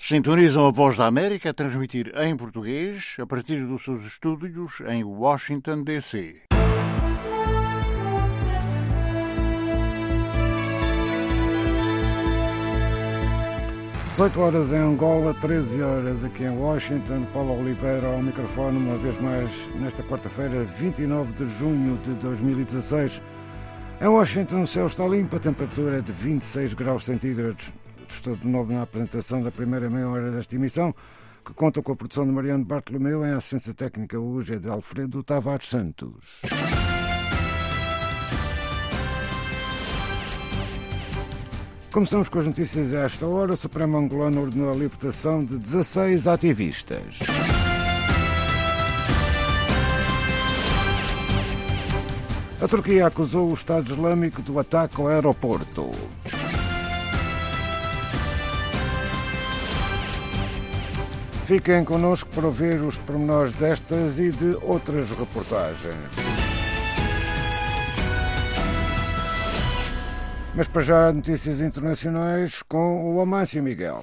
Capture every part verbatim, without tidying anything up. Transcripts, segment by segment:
Sintonizam a Voz da América a transmitir em português a partir dos seus estúdios em Washington, D C dezoito horas em Angola, treze horas aqui em Washington. Paulo Oliveira ao microfone, uma vez mais, nesta quarta-feira, vinte e nove de junho de dois mil e dezasseis. Em Washington o céu está limpo, a temperatura é de vinte e seis graus centígrados. Estou de novo na apresentação da primeira meia hora desta emissão, que conta com a produção de Mariano Bartolomeu. Em assistência técnica hoje é de Alfredo Tavares Santos. Começamos com as notícias a esta hora. O Supremo angolano ordenou a libertação de dezasseis ativistas. A Turquia acusou o Estado Islâmico do ataque ao aeroporto. Fiquem connosco para ouvir os pormenores destas e de outras reportagens. Mas para já, notícias internacionais com o Amâncio Miguel.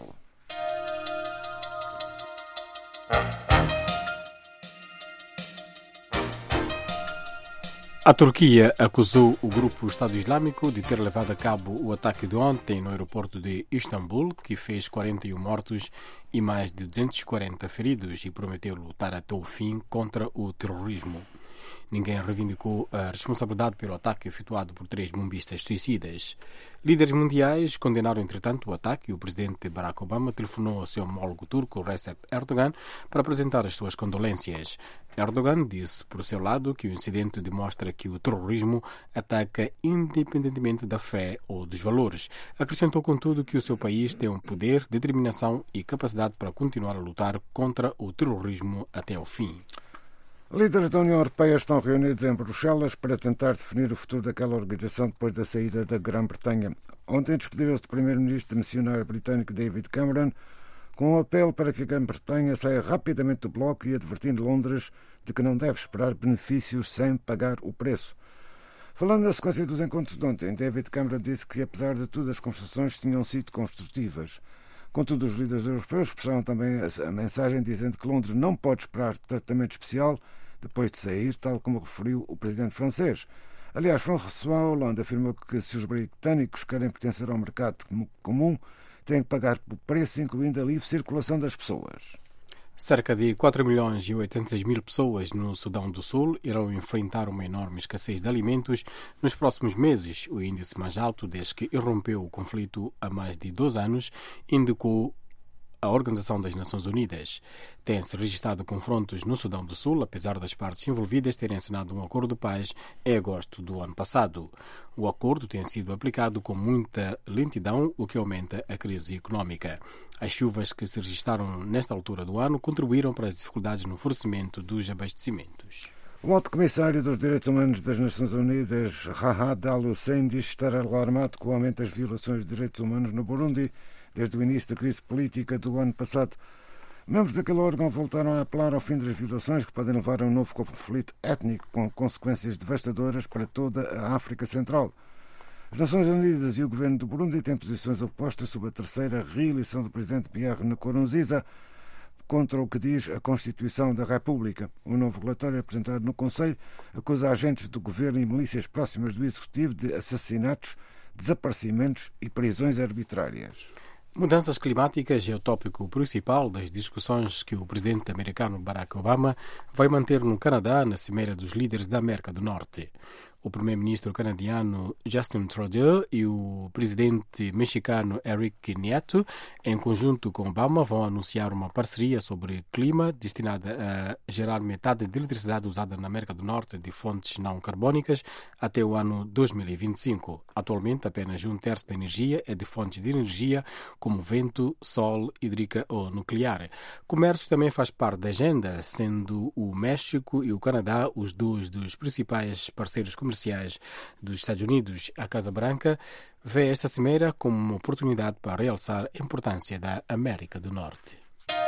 A Turquia acusou o grupo Estado Islâmico de ter levado a cabo o ataque de ontem no aeroporto de Istambul, que fez quarenta e um mortos e mais de duzentos e quarenta feridos, e prometeu lutar até o fim contra o terrorismo. Ninguém reivindicou a responsabilidade pelo ataque efetuado por três bombistas suicidas. Líderes mundiais condenaram, entretanto, o ataque e o presidente Barack Obama telefonou ao seu homólogo turco Recep Erdogan para apresentar as suas condolências. Erdogan disse, por seu lado, que o incidente demonstra que o terrorismo ataca independentemente da fé ou dos valores. Acrescentou, contudo, que o seu país tem um poder, determinação e capacidade para continuar a lutar contra o terrorismo até ao fim. Líderes da União Europeia estão reunidos em Bruxelas para tentar definir o futuro daquela organização depois da saída da Grã-Bretanha. Ontem despediram-se do primeiro-ministro missionário britânico David Cameron com um apelo para que a Grã-Bretanha saia rapidamente do bloco e advertindo Londres de que não deve esperar benefícios sem pagar o preço. Falando na sequência dos encontros de ontem, David Cameron disse que, apesar de tudo, as conversações tinham sido construtivas. Contudo, os líderes europeus expressaram também a mensagem dizendo que Londres não pode esperar tratamento especial depois de sair, tal como referiu o presidente francês. Aliás, François Hollande afirmou que se os britânicos querem pertencer ao mercado comum, têm que pagar o preço, incluindo a livre circulação das pessoas. Cerca de quatro milhões e oitocentas mil pessoas no Sudão do Sul irão enfrentar uma enorme escassez de alimentos nos próximos meses, o índice mais alto desde que irrompeu o conflito há mais de dois anos, indicou a Organização das Nações Unidas. Tem-se registrado confrontos no Sudão do Sul, apesar das partes envolvidas terem assinado um acordo de paz em agosto do ano passado. O acordo tem sido aplicado com muita lentidão, o que aumenta a crise económica. As chuvas que se registraram nesta altura do ano contribuíram para as dificuldades no fornecimento dos abastecimentos. O Alto Comissário dos Direitos Humanos das Nações Unidas, Ra'ad Al-Hussein, diz estar alarmado com o aumento das violações de direitos humanos no Burundi desde o início da crise política do ano passado. Membros daquele órgão voltaram a apelar ao fim das violações que podem levar a um novo conflito étnico com consequências devastadoras para toda a África Central. As Nações Unidas e o governo do Burundi têm posições opostas sobre a terceira reeleição do presidente Pierre Nkurunziza contra o que diz a Constituição da República. Um novo relatório apresentado no Conselho acusa agentes do governo e milícias próximas do Executivo de assassinatos, desaparecimentos e prisões arbitrárias. Mudanças climáticas é o tópico principal das discussões que o presidente americano Barack Obama vai manter no Canadá na Cimeira dos Líderes da América do Norte. O primeiro-ministro canadiano Justin Trudeau e o presidente mexicano Enrique Nieto, em conjunto com Obama, vão anunciar uma parceria sobre clima destinada a gerar metade da eletricidade usada na América do Norte de fontes não carbónicas até o ano dois mil e vinte e cinco. Atualmente, apenas um terço da energia é de fontes de energia como vento, sol, hídrica ou nuclear. Comércio também faz parte da agenda, sendo o México e o Canadá os dois dos principais parceiros comerciais dos Estados Unidos. A Casa Branca vê esta cimeira como uma oportunidade para realçar a importância da América do Norte.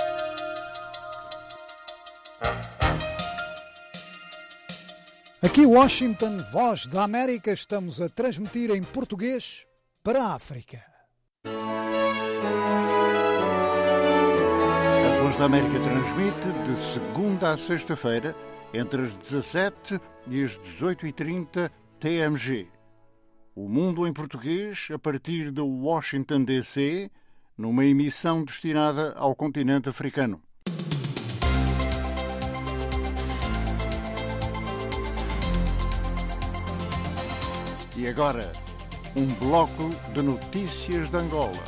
Aqui Washington, Voz da América, estamos a transmitir em português para a África. da América transmite de segunda a sexta-feira, entre as dezassete e as dezoito e trinta T M G. O Mundo em Português, a partir de Washington, D C, numa emissão destinada ao continente africano. E agora, um bloco de notícias de Angola.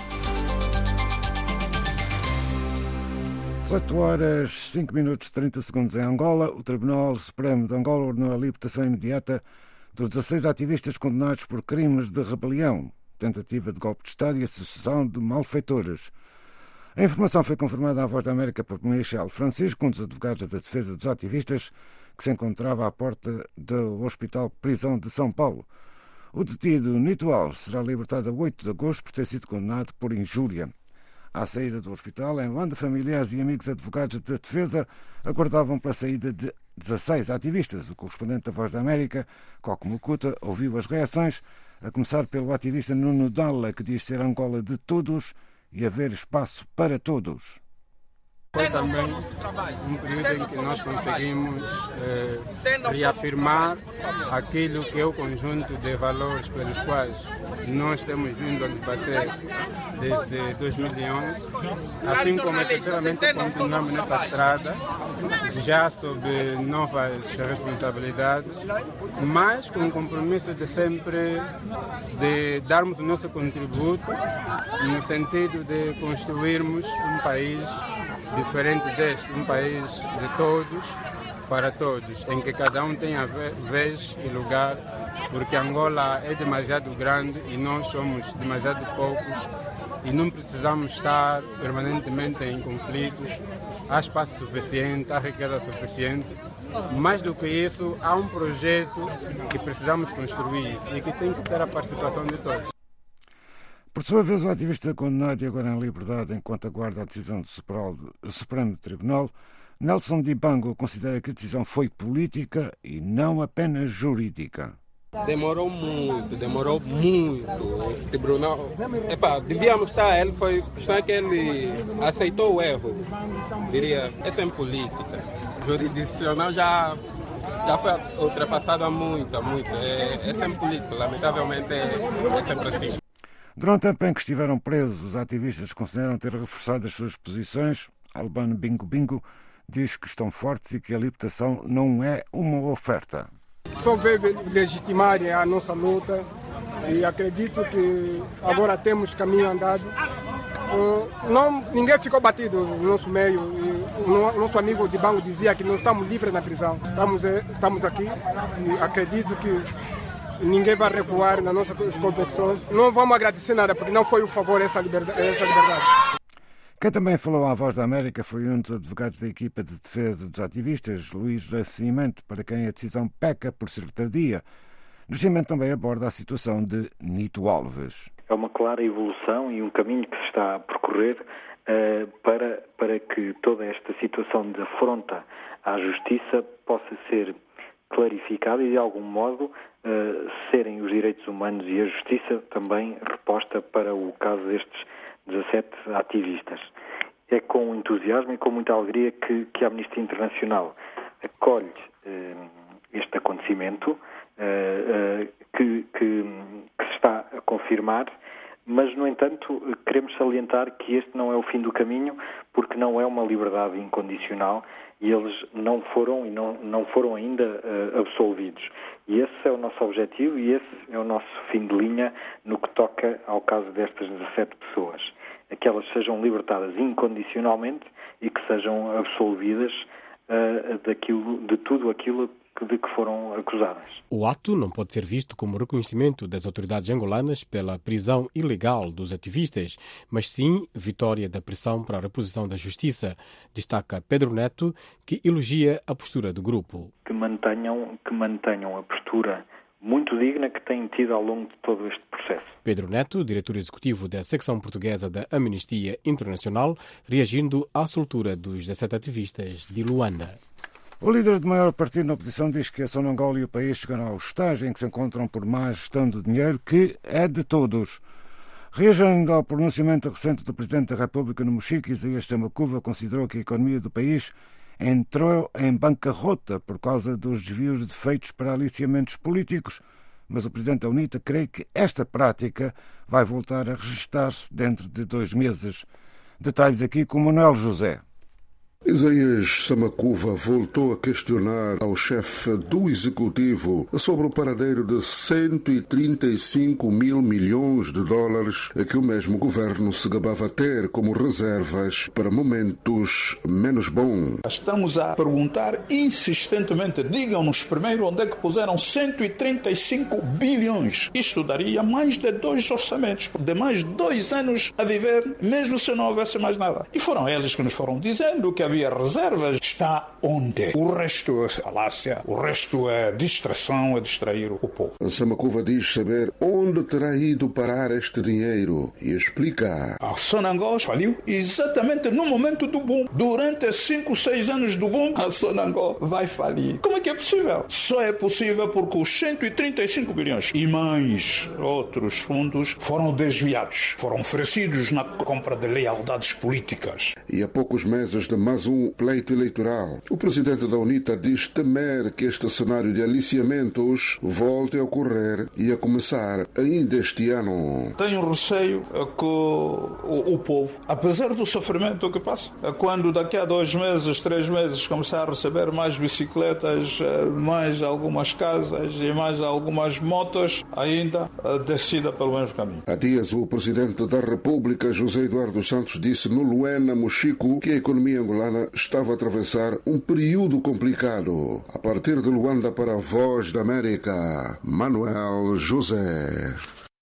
dezoito horas, cinco minutos e trinta segundos em Angola. O Tribunal Supremo de Angola ordenou a libertação imediata dos dezasseis ativistas condenados por crimes de rebelião, tentativa de golpe de Estado e associação de malfeitores. A informação foi confirmada à Voz da América por Michel Francisco, um dos advogados da defesa dos ativistas, que se encontrava à porta do Hospital Prisão de São Paulo. O detido Nito Alves será libertado a oito de agosto por ter sido condenado por injúria. À saída do hospital, em Luanda, familiares e amigos advogados da defesa aguardavam pela saída de dezasseis ativistas. O correspondente da Voz da América, Coco Mucuta, ouviu as reações, a começar pelo ativista Nuno Dalla, que diz ser Angola de todos e haver espaço para todos. Foi também um período em que nós conseguimos eh, reafirmar aquilo que é o conjunto de valores pelos quais nós temos vindo a debater desde dois mil e onze, assim como efetivamente continuamos nessa estrada, já sob novas responsabilidades, mas com o compromisso de sempre de darmos o nosso contributo no sentido de construirmos um país diferente deste, um país de todos para todos, em que cada um tenha vez e lugar, porque Angola é demasiado grande e nós somos demasiado poucos e não precisamos estar permanentemente em conflitos. Há espaço suficiente, há riqueza suficiente. Mais do que isso, há um projeto que precisamos construir e que tem que ter a participação de todos. Por sua vez, o ativista condenado e agora em liberdade enquanto aguarda a decisão do Supremo Tribunal, Nelson Dibango, considera que a decisão foi política e não apenas jurídica. Demorou muito, demorou muito. O tribunal, epa, devíamos estar, ele foi, só que ele aceitou o erro, diria, é sempre política. Jurisdicional já, já foi ultrapassado há muito, há muito, é, é sempre político, lamentavelmente é, é sempre assim. Durante o tempo em que estiveram presos, os ativistas consideram ter reforçado as suas posições. Albano Bingo Bingo diz que estão fortes e que a libertação não é uma oferta. Só veio legitimar a nossa luta e acredito que agora temos caminho andado. Não, ninguém ficou batido no nosso meio. E o nosso amigo Dibango dizia que nós estamos livres na prisão. Estamos, estamos aqui e acredito que ninguém vai recuar nas nossas competições. Não vamos agradecer nada, porque não foi um favor essa liberdade. Essa liberdade. Quem também falou à Voz da América foi um dos advogados da equipa de defesa dos ativistas, Luís Nascimento, para quem a decisão peca por ser tardia. Nascimento também aborda a situação de Nito Alves. É uma clara evolução e um caminho que se está a percorrer uh, para, para que toda esta situação de afronta à justiça possa ser clarificada e, de algum modo, uh, serem os direitos humanos e a justiça também reposta para o caso destes dezassete ativistas. É com entusiasmo e com muita alegria que, que a Amnistia Internacional acolhe uh, este acontecimento uh, uh, que, que, que se está a confirmar, mas, no entanto, queremos salientar que este não é o fim do caminho, porque não é uma liberdade incondicional e eles não foram e não, não foram ainda uh, absolvidos. E esse é o nosso objetivo e esse é o nosso fim de linha no que toca ao caso destas dezassete pessoas. É que elas sejam libertadas incondicionalmente e que sejam absolvidas uh, daquilo, de tudo aquilo de que foram acusadas. O ato não pode ser visto como reconhecimento das autoridades angolanas pela prisão ilegal dos ativistas, mas sim vitória da pressão para a reposição da justiça, destaca Pedro Neto, que elogia a postura do grupo. Que mantenham, que mantenham a postura muito digna que têm tido ao longo de todo este processo. Pedro Neto, diretor executivo da secção portuguesa da Amnistia Internacional, reagindo à soltura dos dezassete ativistas de Luanda. O líder do maior partido na oposição diz que a Sonangol e o país chegaram ao estágio em que se encontram por má gestão de dinheiro, que é de todos. Reagindo ao pronunciamento recente do Presidente da República no Mochique, Isaías Samakuva considerou que a economia do país entrou em bancarrota por causa dos desvios de feitos para aliciamentos políticos, mas o Presidente da UNITA crê que esta prática vai voltar a registar-se dentro de dois meses. Detalhes aqui com Manuel José. Isaías Samakuva voltou a questionar ao chefe do Executivo sobre o paradeiro de cento e trinta e cinco mil milhões de dólares que o mesmo governo se gabava ter como reservas para momentos menos bons. Estamos a perguntar insistentemente, digam-nos primeiro onde é que puseram cento e trinta e cinco bilhões. Isto daria mais de dois orçamentos, de mais dois anos a viver, mesmo se não houvesse mais nada. E foram eles que nos foram dizendo que havia reservas. Está onde? O resto é falácia, o resto é distração, é distrair o povo. Samakuva diz saber onde terá ido parar este dinheiro e explica. A Sonangol faliu exatamente no momento do boom. Durante cinco, seis anos do boom, a Sonangol vai falir. Como é que é possível? Só é possível porque os cento e trinta e cinco bilhões e mais outros fundos foram desviados, foram oferecidos na compra de lealdades políticas. E há poucos meses de mais um pleito eleitoral, o presidente da UNITA diz temer que este cenário de aliciamentos volte a ocorrer e a começar ainda este ano. Tenho receio que o, o povo, apesar do sofrimento que passa, quando daqui a dois meses, três meses começar a receber mais bicicletas, mais algumas casas e mais algumas motos, ainda decida pelo mesmo caminho. Há dias o presidente da República, José Eduardo Santos, disse no Luena, Mochico, que a economia angolana estava a atravessar um período complicado. A partir de Luanda para a Voz da América, Manuel José.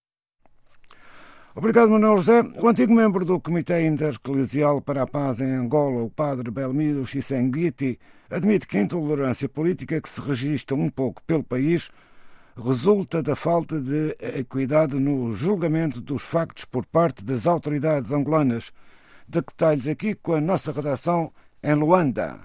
Obrigado, Manuel José. O antigo membro do Comitê Intereclesial para a Paz em Angola, o padre Belmiro Chisenguiti, admite que a intolerância política que se registra um pouco pelo país resulta da falta de equidade no julgamento dos factos por parte das autoridades angolanas. Detalhes aqui com a nossa redação em Luanda.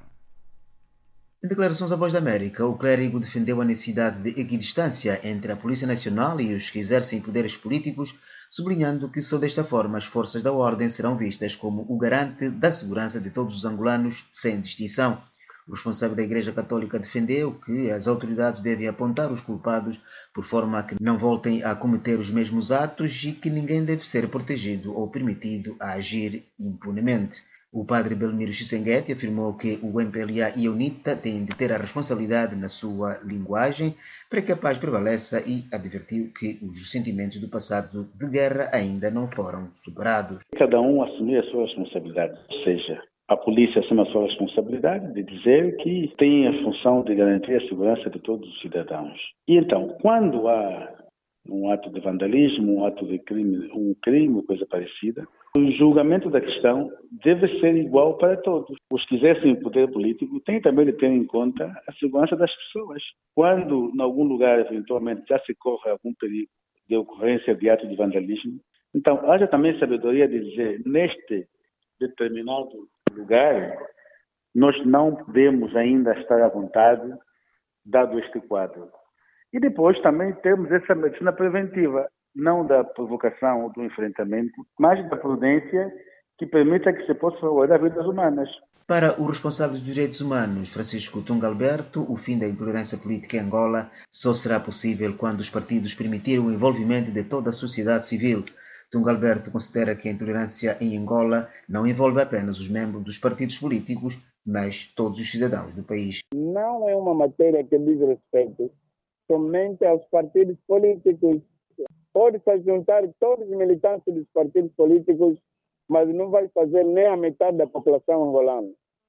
Em declarações à Voz da América, o clérigo defendeu a necessidade de equidistância entre a Polícia Nacional e os que exercem poderes políticos, sublinhando que só desta forma as forças da ordem serão vistas como o garante da segurança de todos os angolanos, sem distinção. O responsável da Igreja Católica defendeu que as autoridades devem apontar os culpados por forma a que não voltem a cometer os mesmos atos e que ninguém deve ser protegido ou permitido a agir impunemente. O padre Belmiro Chisengueti afirmou que o M P L A e a UNITA têm de ter a responsabilidade na sua linguagem para que a paz prevaleça e advertiu que os sentimentos do passado de guerra ainda não foram superados. Cada um assumir a sua responsabilidade, ou seja, a polícia assume a sua responsabilidade de dizer que tem a função de garantir a segurança de todos os cidadãos. E então, quando há um ato de vandalismo, um ato de crime, um crime, coisa parecida, o julgamento da questão deve ser igual para todos. Os que exercem o poder político têm também de ter em conta a segurança das pessoas. Quando, em algum lugar, eventualmente, já se corre algum perigo de ocorrência de ato de vandalismo, então, haja também sabedoria de dizer, neste determinado lugar, nós não podemos ainda estar à vontade, dado este quadro. E depois também temos essa medicina preventiva, não da provocação ou do enfrentamento, mas da prudência que permita que se possa salvar vidas humanas. Para o responsável dos direitos humanos, Francisco Tunga Alberto, o fim da intolerância política em Angola só será possível quando os partidos permitirem o envolvimento de toda a sociedade civil. Tunga Alberto considera que a intolerância em Angola não envolve apenas os membros dos partidos políticos, mas todos os cidadãos do país. Não é uma matéria que diz respeito somente aos partidos políticos. Pode-se juntar todos os militantes dos partidos políticos, mas não vai fazer nem a metade da população angolana.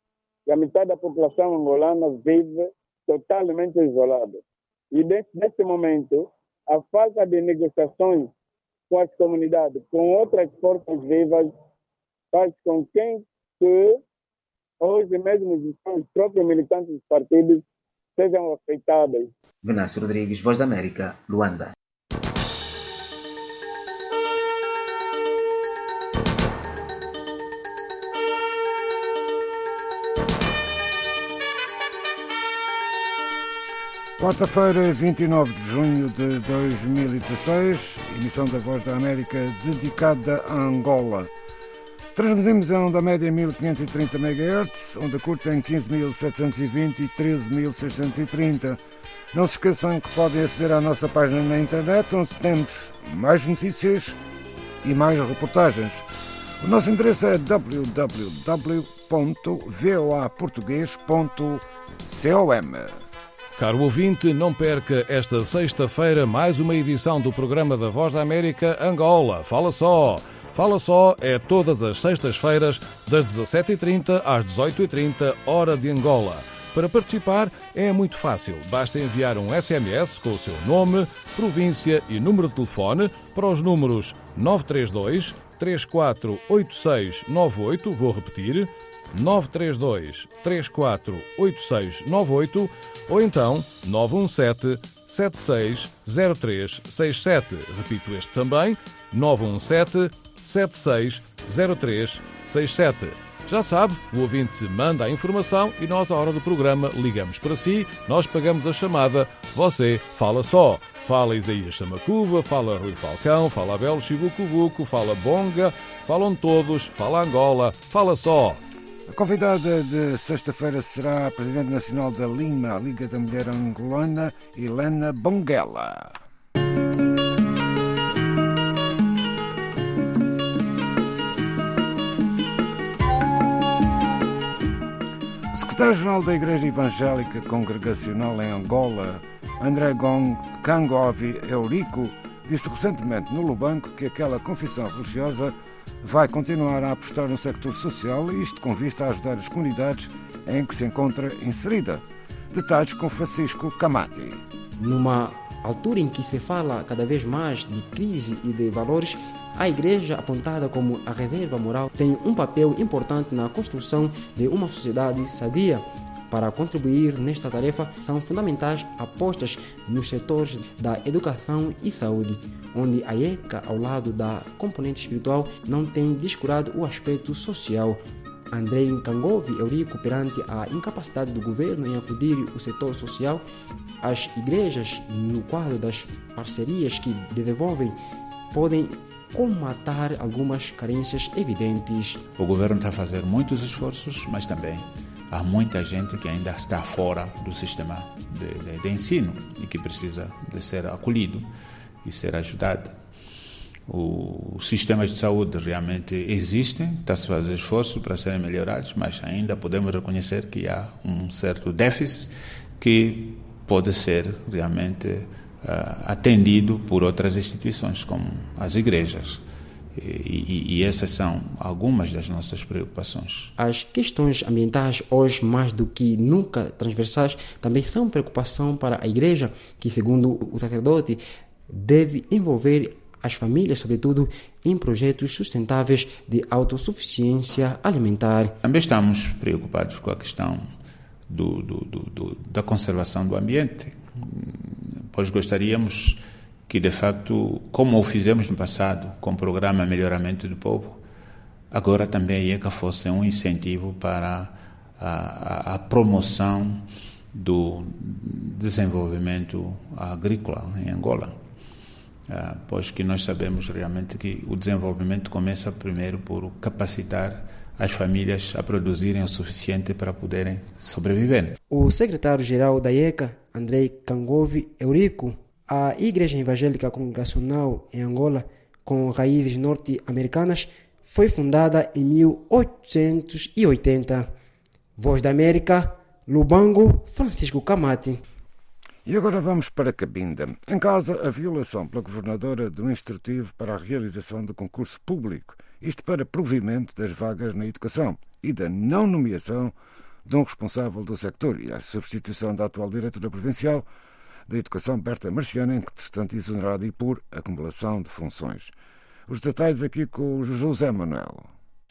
E a metade da população angolana vive totalmente isolada. E neste momento, a falta de negociações com as comunidades, com outras forças vivas, faz com quem que hoje mesmo os próprios militantes dos partidos sejam afetados. Venâncio Rodrigues, Voz da América, Luanda. Quarta-feira, vinte e nove de junho de dois mil e dezasseis, emissão da Voz da América dedicada a Angola. Transmitimos a onda média em mil quinhentos e trinta megahertz, onda curta em quinze mil setecentos e vinte e treze mil seiscentos e trinta. Não se esqueçam que podem aceder à nossa página na internet, onde temos mais notícias e mais reportagens. O nosso endereço é w w w ponto voa português ponto com. Caro ouvinte, não perca esta sexta-feira mais uma edição do programa da Voz da América Angola. Fala só! Fala só é todas as sextas-feiras, das dezassete e trinta às dezoito e trinta, hora de Angola. Para participar é muito fácil. Basta enviar um S M S com o seu nome, província e número de telefone para os números nove três dois, três quatro oito seis nove oito, vou repetir, nove três dois, três quatro oito seis nove oito, ou então nove um sete, sete seis zero três seis sete. Repito este também, nove um sete, sete seis zero três seis sete. Já sabe, o ouvinte manda a informação e nós, à hora do programa, ligamos para si, nós pagamos a chamada, você fala só. Fala Isaías Samacuva, fala Rui Falcão, fala Abel Chibucubuco, fala Bonga, falam todos, fala Angola, fala só. A convidada de sexta-feira será a Presidente Nacional da Lima, a Liga da Mulher Angolana, Helena Bonguela. O secretário-geral da Igreja Evangélica Congregacional em Angola, André Kangovi Eurico, disse recentemente no Lubanco que aquela confissão religiosa vai continuar a apostar no sector social e isto com vista a ajudar as comunidades em que se encontra inserida. Detalhes com Francisco Camati. Numa altura em que se fala cada vez mais de crise e de valores, a Igreja, apontada como a reserva moral, tem um papel importante na construção de uma sociedade sadia. Para contribuir nesta tarefa, são fundamentais apostas nos setores da educação e saúde, onde a E C A, ao lado da componente espiritual, não tem descurado o aspecto social. André Kangovi Eurico, perante a incapacidade do governo em acudir o setor social, as igrejas, no quadro das parcerias que desenvolvem, podem comatar algumas carências evidentes. O governo está a fazer muitos esforços, mas também há muita gente que ainda está fora do sistema de, de, de ensino e que precisa de ser acolhido e ser ajudado. Os sistemas de saúde realmente existem, está-se a fazer esforço para serem melhorados, mas ainda podemos reconhecer que há um certo déficit que pode ser realmente uh, atendido por outras instituições, como as igrejas. E, e, e essas são algumas das nossas preocupações. As questões ambientais, hoje mais do que nunca transversais, também são preocupação para a Igreja, que, segundo o sacerdote, deve envolver as famílias, sobretudo, em projetos sustentáveis de autossuficiência alimentar. Também estamos preocupados com a questão do, do, do, do, da conservação do ambiente, pois gostaríamos que, de facto, como o fizemos no passado com o programa Melhoramento do Povo, agora também a I E C A fosse um incentivo para a, a, a promoção do desenvolvimento agrícola em Angola. Ah, pois que nós sabemos realmente que o desenvolvimento começa primeiro por capacitar as famílias a produzirem o suficiente para poderem sobreviver. O secretário-geral da I E C A, André Kangovi Eurico, a Igreja Evangélica Congregacional em Angola, com raízes norte-americanas, foi fundada em mil oitocentos e oitenta. Voz da América, Lubango, Francisco Camati. E agora vamos para Cabinda. Em causa a violação pela governadora do instrutivo para a realização do concurso público, isto para provimento das vagas na educação e da não nomeação de um responsável do sector e a substituição da atual diretora provincial da Educação, Berta Marciana, em que entretanto exonerada e por acumulação de funções. Os detalhes aqui com o José Manuel.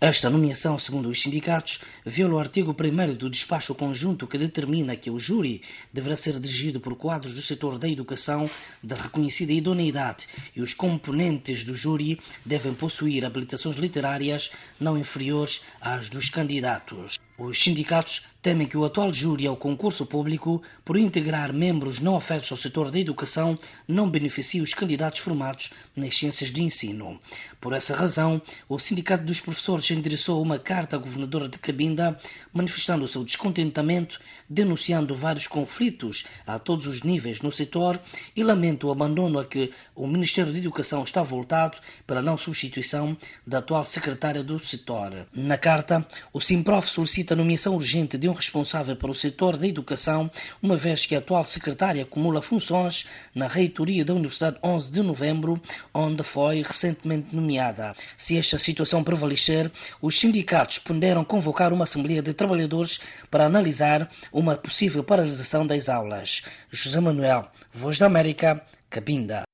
Esta nomeação, segundo os sindicatos, viola o artigo primeiro do despacho conjunto que determina que o júri deverá ser dirigido por quadros do setor da educação de reconhecida idoneidade e os componentes do júri devem possuir habilitações literárias não inferiores às dos candidatos. Os sindicatos temem que o atual júri ao concurso público, por integrar membros não afetos ao setor da educação, não beneficie os candidatos formados nas ciências de ensino. Por essa razão, o Sindicato dos Professores endereçou uma carta à governadora de Cabinda, manifestando o seu descontentamento, denunciando vários conflitos a todos os níveis no setor e lamenta o abandono a que o Ministério da Educação está voltado pela não substituição da atual secretária do setor. Na carta, o Simprof solicita a nomeação urgente de um responsável para o setor da educação, uma vez que a atual secretária acumula funções na reitoria da Universidade onze de novembro, onde foi recentemente nomeada. Se esta situação prevalecer, os sindicatos ponderam convocar uma Assembleia de Trabalhadores para analisar uma possível paralisação das aulas. José Manuel, Voz da América, Cabinda.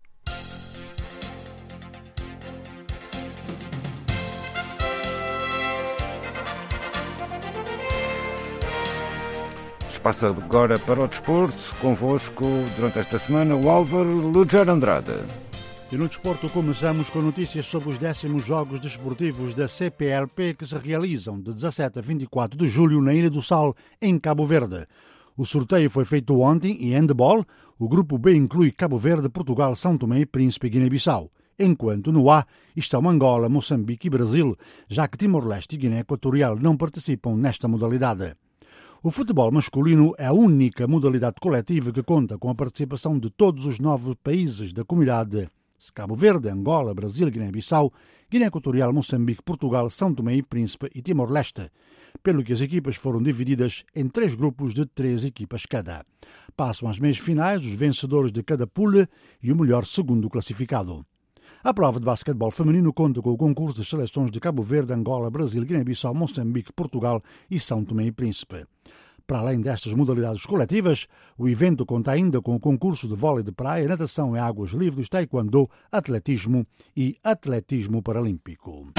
Passa agora para o desporto, convosco durante esta semana o Álvaro Lujar Andrade. E no desporto começamos com notícias sobre os décimos Jogos Desportivos da C P L P que se realizam de dezassete a vinte e quatro de julho na Ilha do Sal, em Cabo Verde. O sorteio foi feito ontem em handball. O grupo B inclui Cabo Verde, Portugal, São Tomé e Príncipe e Guiné-Bissau. Enquanto no A estão Angola, Moçambique e Brasil, já que Timor-Leste e Guiné Equatorial não participam nesta modalidade. O futebol masculino é a única modalidade coletiva que conta com a participação de todos os nove países da comunidade: Cabo Verde, Angola, Brasil, Guiné-Bissau, Guiné Equatorial, Moçambique, Portugal, São Tomé e Príncipe e Timor-Leste, pelo que as equipas foram divididas em três grupos de três equipas cada. Passam às meias finais os vencedores de cada pool e o melhor segundo classificado. A prova de basquetebol feminino conta com o concurso das seleções de Cabo Verde, Angola, Brasil, Guiné-Bissau, Moçambique, Portugal e São Tomé e Príncipe. Para além destas modalidades coletivas, o evento conta ainda com o concurso de vôlei de praia, natação em águas livres, taekwondo, atletismo e atletismo paralímpico.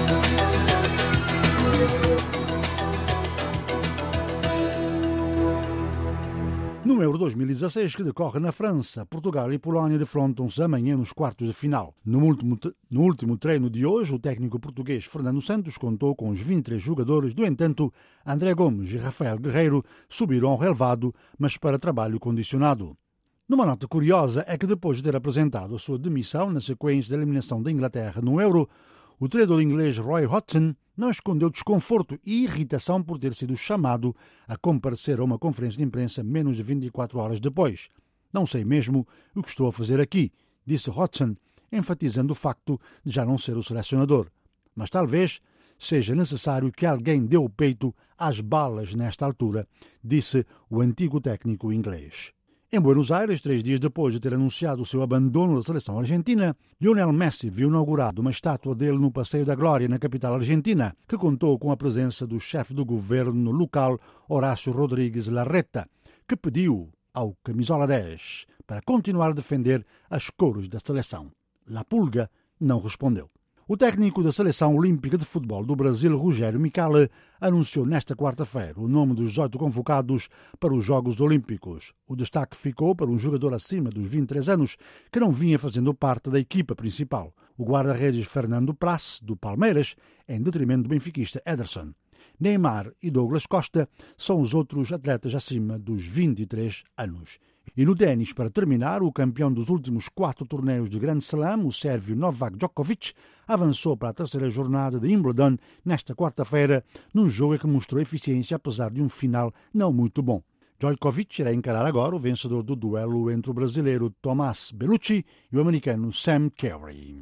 No Euro dois mil e dezasseis, que decorre na França, Portugal e Polónia defrontam-se amanhã nos quartos de final. No último, no último treino de hoje, o técnico português Fernando Santos contou com os vinte e três jogadores. No entanto, André Gomes e Rafael Guerreiro subiram ao relevado, mas para trabalho condicionado. Numa nota curiosa é que depois de ter apresentado a sua demissão na sequência da eliminação da Inglaterra no Euro, o treinador inglês Roy Hodgson não escondeu desconforto e irritação por ter sido chamado a comparecer a uma conferência de imprensa menos de vinte e quatro horas depois. Não sei mesmo o que estou a fazer aqui, disse Hodgson, enfatizando o facto de já não ser o selecionador. Mas talvez seja necessário que alguém dê o peito às balas nesta altura, disse o antigo técnico inglês. Em Buenos Aires, três dias depois de ter anunciado o seu abandono da seleção argentina, Lionel Messi viu inaugurada uma estátua dele no Passeio da Glória, na capital argentina, que contou com a presença do chefe do governo local, Horácio Rodrigues Larreta, que pediu ao camisola dez para continuar a defender as cores da seleção. La Pulga não respondeu. O técnico da Seleção Olímpica de Futebol do Brasil, Rogério Micali, anunciou nesta quarta-feira o nome dos dezoito convocados para os Jogos Olímpicos. O destaque ficou para um jogador acima dos vinte e três anos que não vinha fazendo parte da equipa principal, o guarda-redes Fernando Praz, do Palmeiras, em detrimento do benfiquista Ederson. Neymar e Douglas Costa são os outros atletas acima dos vinte e três anos. E no ténis, para terminar, o campeão dos últimos quatro torneios de Grand Slam, o sérvio Novak Djokovic, avançou para a terceira jornada de Wimbledon nesta quarta-feira, num jogo que mostrou eficiência apesar de um final não muito bom. Djokovic irá encarar agora o vencedor do duelo entre o brasileiro Tomás Bellucci e o americano Sam Querrey.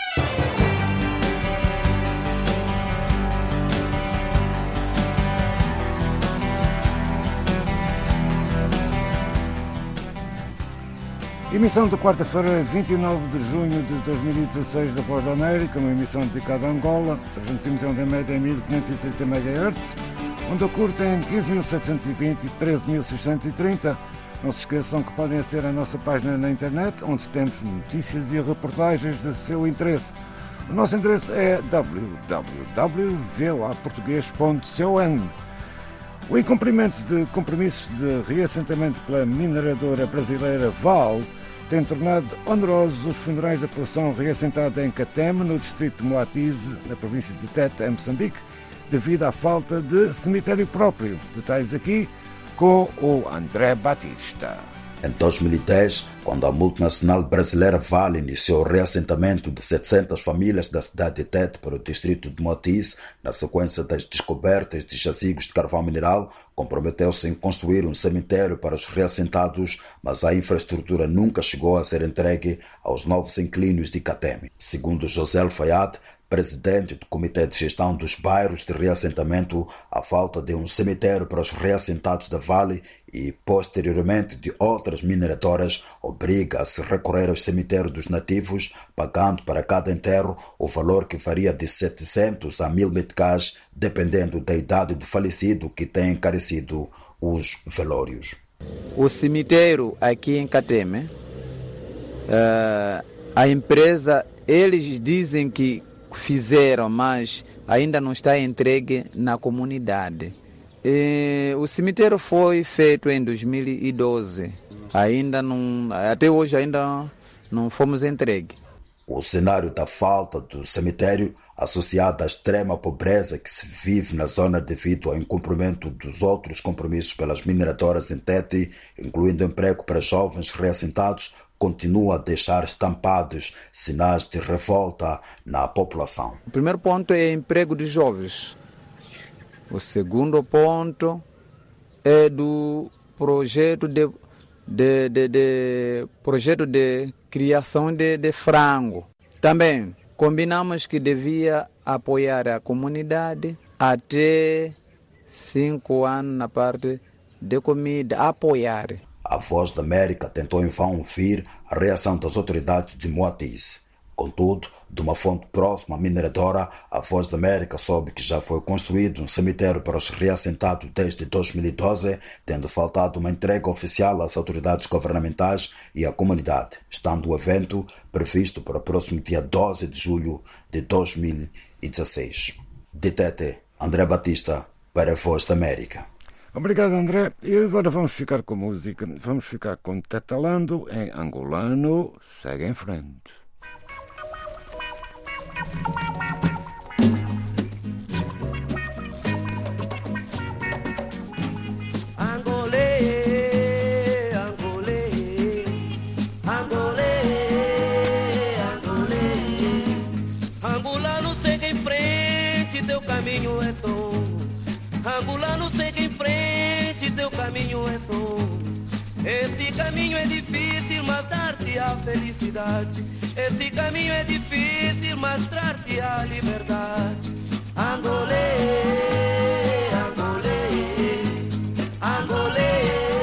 Emissão de quarta-feira, vinte e nove de junho de dois mil e dezasseis da Voz da América, uma emissão dedicada a Angola. Transmitimos em onda média em mil quinhentos e trinta megahertz, onda curta em quinze mil setecentos e vinte e treze mil seiscentos e trinta. Não se esqueçam que podem aceder à nossa página na internet, onde temos notícias e reportagens de seu interesse. O nosso endereço é w w w ponto v o a português ponto com. O incumprimento de compromissos de reassentamento pela mineradora brasileira Vale tem tornado onerosos os funerais da população reassentada em Cateme, no distrito de Moatize, na província de Tete, em Moçambique, devido à falta de cemitério próprio. Detalhes aqui com o André Batista. Em dois mil e dez, quando a multinacional brasileira Vale iniciou o reassentamento de setecentas famílias da cidade de Tete para o distrito de Moatize, na sequência das descobertas de jazigos de carvão mineral, comprometeu-se em construir um cemitério para os reassentados, mas a infraestrutura nunca chegou a ser entregue aos novos inquilinos de Cateme. Segundo José Alfaiate, presidente do Comitê de Gestão dos Bairros de Reassentamento, a falta de um cemitério para os reassentados da Vale e, posteriormente, de outras mineradoras obriga a se recorrer aos cemitérios dos nativos, pagando para cada enterro o valor que varia de setecentos a mil meticais, dependendo da idade do falecido, que tem encarecido os velórios. O cemitério aqui em Cateme, uh, a empresa, eles dizem que fizeram, mas ainda não está entregue na comunidade. E o cemitério foi feito em dois mil e doze. Ainda não, até hoje ainda não fomos entregues. O cenário da falta do cemitério, associado à extrema pobreza que se vive na zona devido ao incumprimento dos outros compromissos pelas mineradoras em Tete, incluindo emprego para jovens reassentados, continua a deixar estampados sinais de revolta na população. O primeiro ponto é emprego de jovens. O segundo ponto é do projeto de, de, de, de, projeto de criação de, de frango. Também combinamos que devia apoiar a comunidade até cinco anos na parte de comida, apoiar. A Voz da América tentou em vão ouvir a reação das autoridades de Moatize. Contudo, de uma fonte próxima à mineradora, a Voz da América soube que já foi construído um cemitério para os reassentados desde dois mil e doze, tendo faltado uma entrega oficial às autoridades governamentais e à comunidade, estando o evento previsto para o próximo dia doze de julho de dois mil e dezesseis. De Tete, André Batista, para a Voz da América. Obrigado, André. E agora vamos ficar com música. Vamos ficar com Tetalando em angolano. Segue em frente. Angolê, angolê, angolê, angolê. Angolano, segue em frente, teu caminho é só. Angolano, segue em frente, teu caminho é só. Esse caminho é difícil, mas dar-te a felicidade. Esse caminho é difícil, mas dar-te a liberdade. Angolê, angolê, angolê,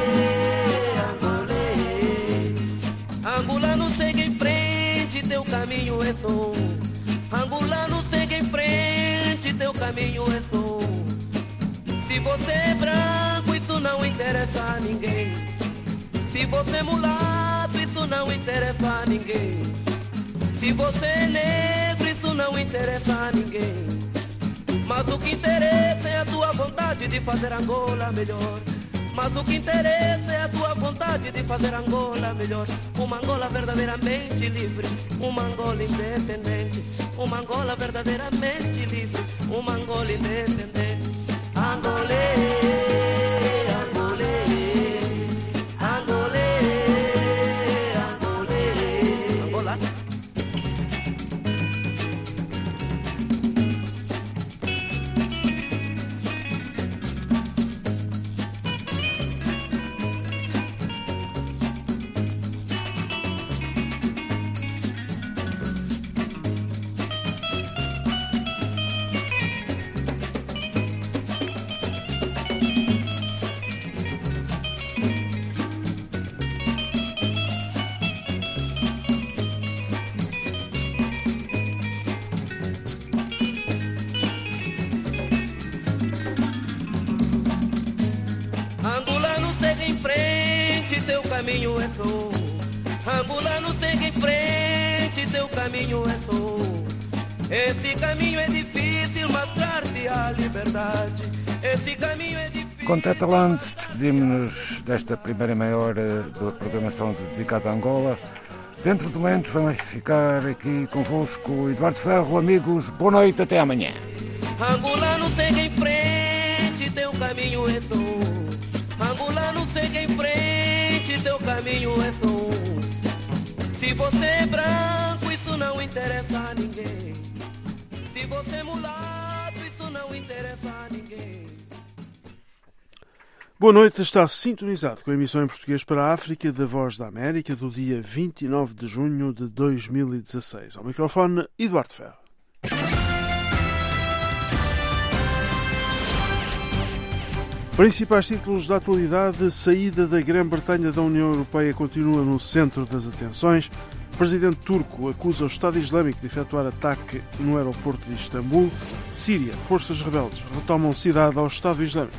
angolê. Angolano, segue em frente, teu caminho é só. Angolano, segue em frente, teu caminho é só. Se você é branco, isso não interessa a ninguém. Se você é mulato, isso não interessa a ninguém. Se você é negro, isso não interessa a ninguém. Mas o que interessa é a tua vontade de fazer Angola melhor. Mas o que interessa é a tua vontade de fazer Angola melhor. Uma Angola verdadeiramente livre, uma Angola independente. Uma Angola verdadeiramente livre, uma Angola independente. Angolê. Caminho é só. Angolano, segue em frente, teu caminho é só. Esse caminho é difícil, mostrar-te a liberdade. Esse caminho é difícil. Com Tetaland, despedimos-nos desta primeira meia hora da programação dedicada a Angola. Dentro de momentos vamos ficar aqui convosco, Eduardo Ferro. Amigos, boa noite, até amanhã. Angolano, segue em frente, teu caminho é só um. Angolano, segue em frente, teu caminho é só um. Se você é branco, isso não interessa a ninguém. Se você é mulato, isso não interessa a ninguém. Boa noite, está sintonizado com a emissão em português para a África da Voz da América do dia vinte e nove de junho de dois mil e dezasseis. Ao microfone, Eduardo Ferro. Principais títulos da atualidade: saída da Grã-Bretanha da União Europeia continua no centro das atenções. O presidente turco acusa o Estado Islâmico de efetuar ataque no aeroporto de Istambul. Síria, forças rebeldes retomam cidade ao Estado Islâmico.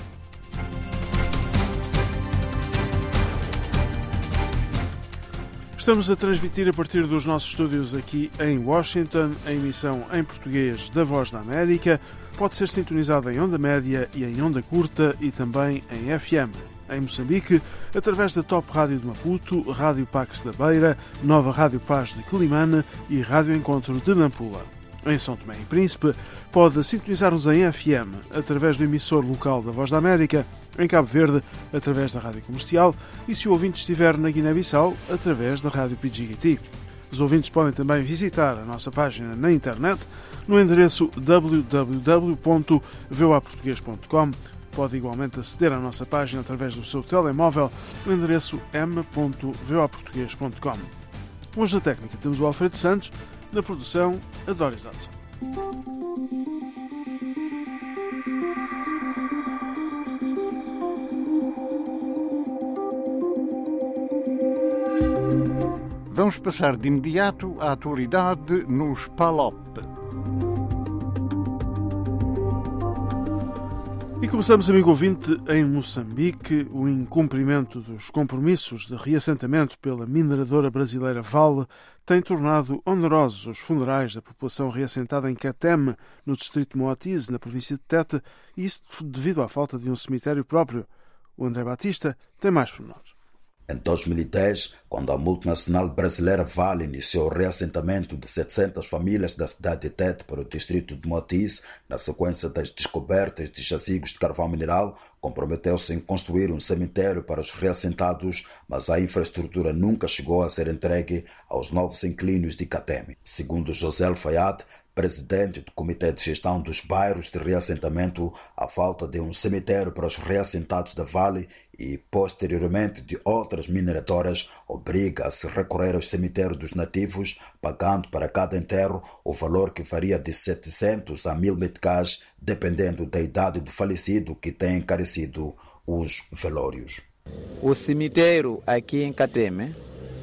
Estamos a transmitir a partir dos nossos estúdios aqui em Washington, a emissão em português da Voz da América. Pode ser sintonizada em onda média e em onda curta e também em F M. Em Moçambique, através da Top Rádio de Maputo, Rádio Pax da Beira, Nova Rádio Paz de Quelimane e Rádio Encontro de Nampula. Em São Tomé e Príncipe, pode sintonizar-nos em F M, através do emissor local da Voz da América, em Cabo Verde, através da Rádio Comercial, e se o ouvinte estiver na Guiné-Bissau, através da Rádio P G T. Os ouvintes podem também visitar a nossa página na internet, no endereço w w w ponto v o a português ponto com. Pode igualmente aceder à nossa página através do seu telemóvel, no endereço m ponto v o a português ponto com. Hoje na técnica temos o Alfredo Santos, na produção a Doris Dodson. Vamos passar de imediato à atualidade nos P A L O P. E começamos, amigo ouvinte, em Moçambique. O incumprimento dos compromissos de reassentamento pela mineradora brasileira Vale tem tornado onerosos os funerais da população reassentada em Cateme, no distrito de Moatize, na província de Tete, e isso devido à falta de um cemitério próprio. O André Batista tem mais pormenores. Em dois mil e dez, quando a multinacional brasileira Vale iniciou o reassentamento de setecentas famílias da cidade de Tete para o distrito de Moatize, na sequência das descobertas de jazigos de carvão mineral, comprometeu-se em construir um cemitério para os reassentados, mas a infraestrutura nunca chegou a ser entregue aos novos inquilinos de Cateme. Segundo José Alfaiate, presidente do Comitê de Gestão dos Bairros de Reassentamento, a falta de um cemitério para os reassentados da Vale e, posteriormente, de outras mineradoras, obriga a se recorrer aos cemitérios dos nativos, pagando para cada enterro o valor que varia de setecentos a mil meticais, dependendo da idade do falecido, que tem encarecido os velórios. O cemitério aqui em Cateme,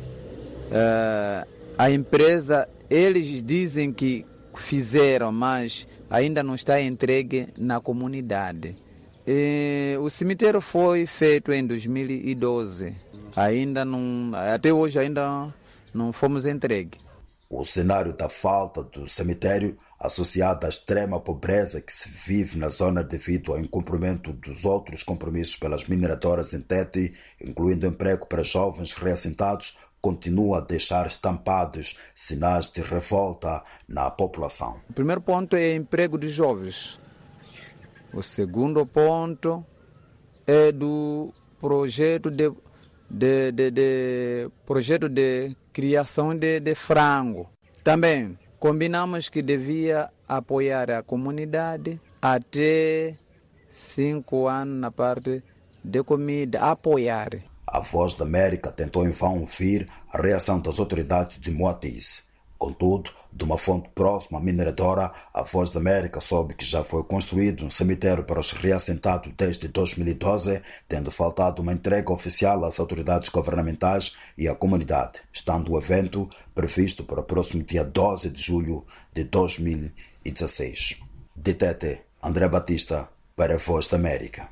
uh, a empresa, eles dizem que fizeram, mas ainda não está entregue na comunidade. E o cemitério foi feito em dois mil e doze. Ainda não, até hoje ainda não fomos entregues. O cenário da falta do cemitério, associado à extrema pobreza que se vive na zona devido ao incumprimento dos outros compromissos pelas mineradoras em Tete, incluindo emprego para jovens reassentados, continua a deixar estampados sinais de revolta na população. O primeiro ponto é emprego de jovens. O segundo ponto é do projeto de, de, de, de, projeto de criação de, de frango. Também combinamos que devia apoiar a comunidade até cinco anos na parte de comida, apoiar. A Voz da América tentou em vão ouvir a reação das autoridades de Moatize. Contudo, de uma fonte próxima à mineradora, a Voz da América soube que já foi construído um cemitério para os reassentados desde dois mil e doze, tendo faltado uma entrega oficial às autoridades governamentais e à comunidade, estando o evento previsto para o próximo dia doze de julho de dois mil e dezasseis. De Tete, André Batista, para a Voz da América.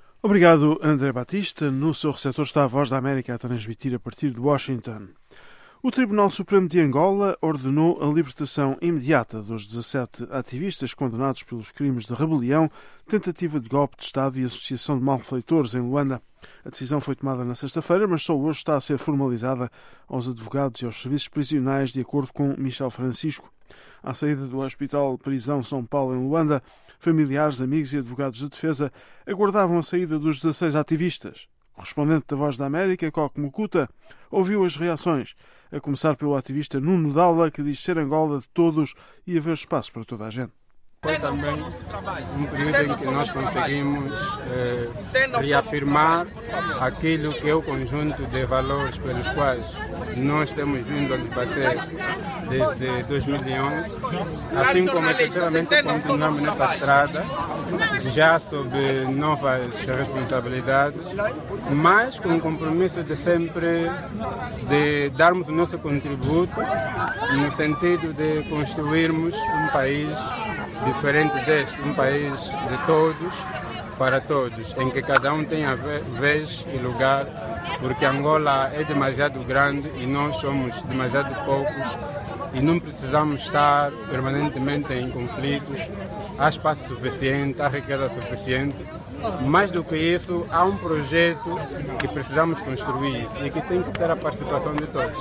Obrigado, André Batista. No seu receptor está a Voz da América a transmitir a partir de Washington. O Tribunal Supremo de Angola ordenou a libertação imediata dos dezassete ativistas condenados pelos crimes de rebelião, tentativa de golpe de Estado e associação de malfeitores em Luanda. A decisão foi tomada na sexta-feira, mas só hoje está a ser formalizada aos advogados e aos serviços prisionais, de acordo com Michel Francisco. À saída do Hospital Prisão São Paulo, em Luanda, familiares, amigos e advogados de defesa aguardavam a saída dos dezasseis ativistas. O correspondente da Voz da América, Coque Mucuta, ouviu as reações, a começar pelo ativista Nuno Dalla, que diz ser Angola de todos e haver espaço para toda a gente. Foi também um período em que nós conseguimos eh, reafirmar aquilo que é o conjunto de valores pelos quais nós temos vindo a debater desde dois mil e onze, assim como efetivamente continuamos nessa estrada, já sob novas responsabilidades, mas com o compromisso de sempre de darmos o nosso contributo no sentido de construirmos um país diferente deste, um país de todos para todos, em que cada um tenha vez e lugar, porque Angola é demasiado grande e nós somos demasiado poucos e não precisamos estar permanentemente em conflitos. Há espaço suficiente, há riqueza suficiente. Mais do que isso, há um projeto que precisamos construir e que tem que ter a participação de todos.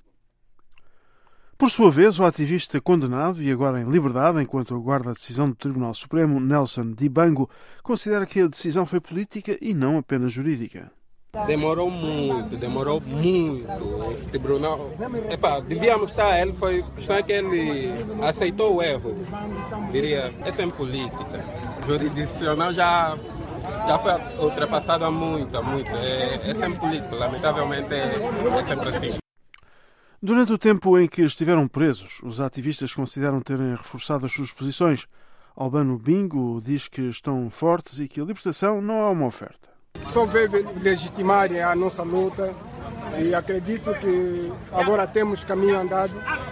Por sua vez, o ativista condenado e agora em liberdade, enquanto aguarda a decisão do Tribunal Supremo, Nelson Dibango, considera que a decisão foi política e não apenas jurídica. Demorou muito, demorou muito. O tribunal, epá, devíamos estar, ele foi, só que ele aceitou o erro. Diria, é sempre política. O jurisdicional já, já foi ultrapassado há muito, há muito. É, é sempre político, lamentavelmente é, é sempre assim. Durante o tempo em que estiveram presos, os ativistas consideram terem reforçado as suas posições. Albano Bingo diz que estão fortes e que a libertação não é uma oferta. Só veio legitimar a nossa luta e acredito que agora temos caminho andado.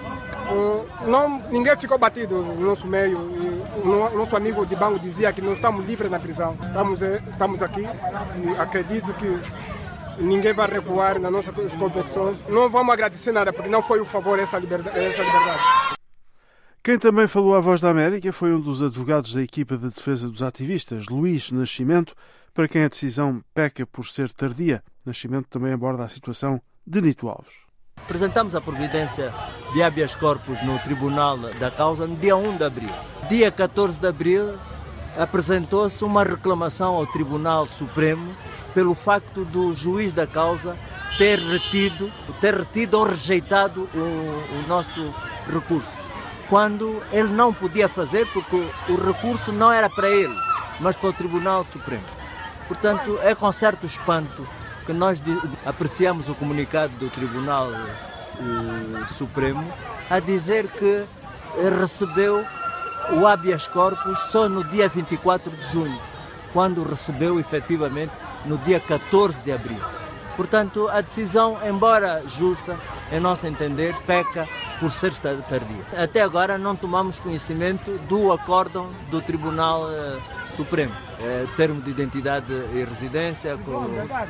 Não, ninguém ficou batido no nosso meio. E o nosso amigo Dibango dizia que nós estamos livres na prisão. Estamos, estamos aqui e acredito que ninguém vai recuar nas nossas competições. Não vamos agradecer nada, porque não foi o favor essa liberdade. Essa liberdade. Quem também falou à Voz da América foi um dos advogados da equipa de defesa dos ativistas, Luís Nascimento, para quem a decisão peca por ser tardia. Nascimento também aborda a situação de Nito Alves. Apresentamos a providência de habeas corpus no Tribunal da Causa no dia um de abril. Dia catorze de abril apresentou-se uma reclamação ao Tribunal Supremo pelo facto do juiz da causa ter retido, ter retido ou rejeitado o, o nosso recurso, quando ele não podia fazer porque o recurso não era para ele, mas para o Tribunal Supremo. Portanto, é com certo espanto que nós apreciamos o comunicado do Tribunal eh, Supremo a dizer que recebeu o habeas corpus só no dia vinte e quatro de junho, quando recebeu efetivamente no dia catorze de abril. Portanto, a decisão, embora justa, em nosso entender, peca por ser tardia. Até agora não tomamos conhecimento do acórdão do Tribunal eh, Supremo, eh, termo de identidade e residência, com,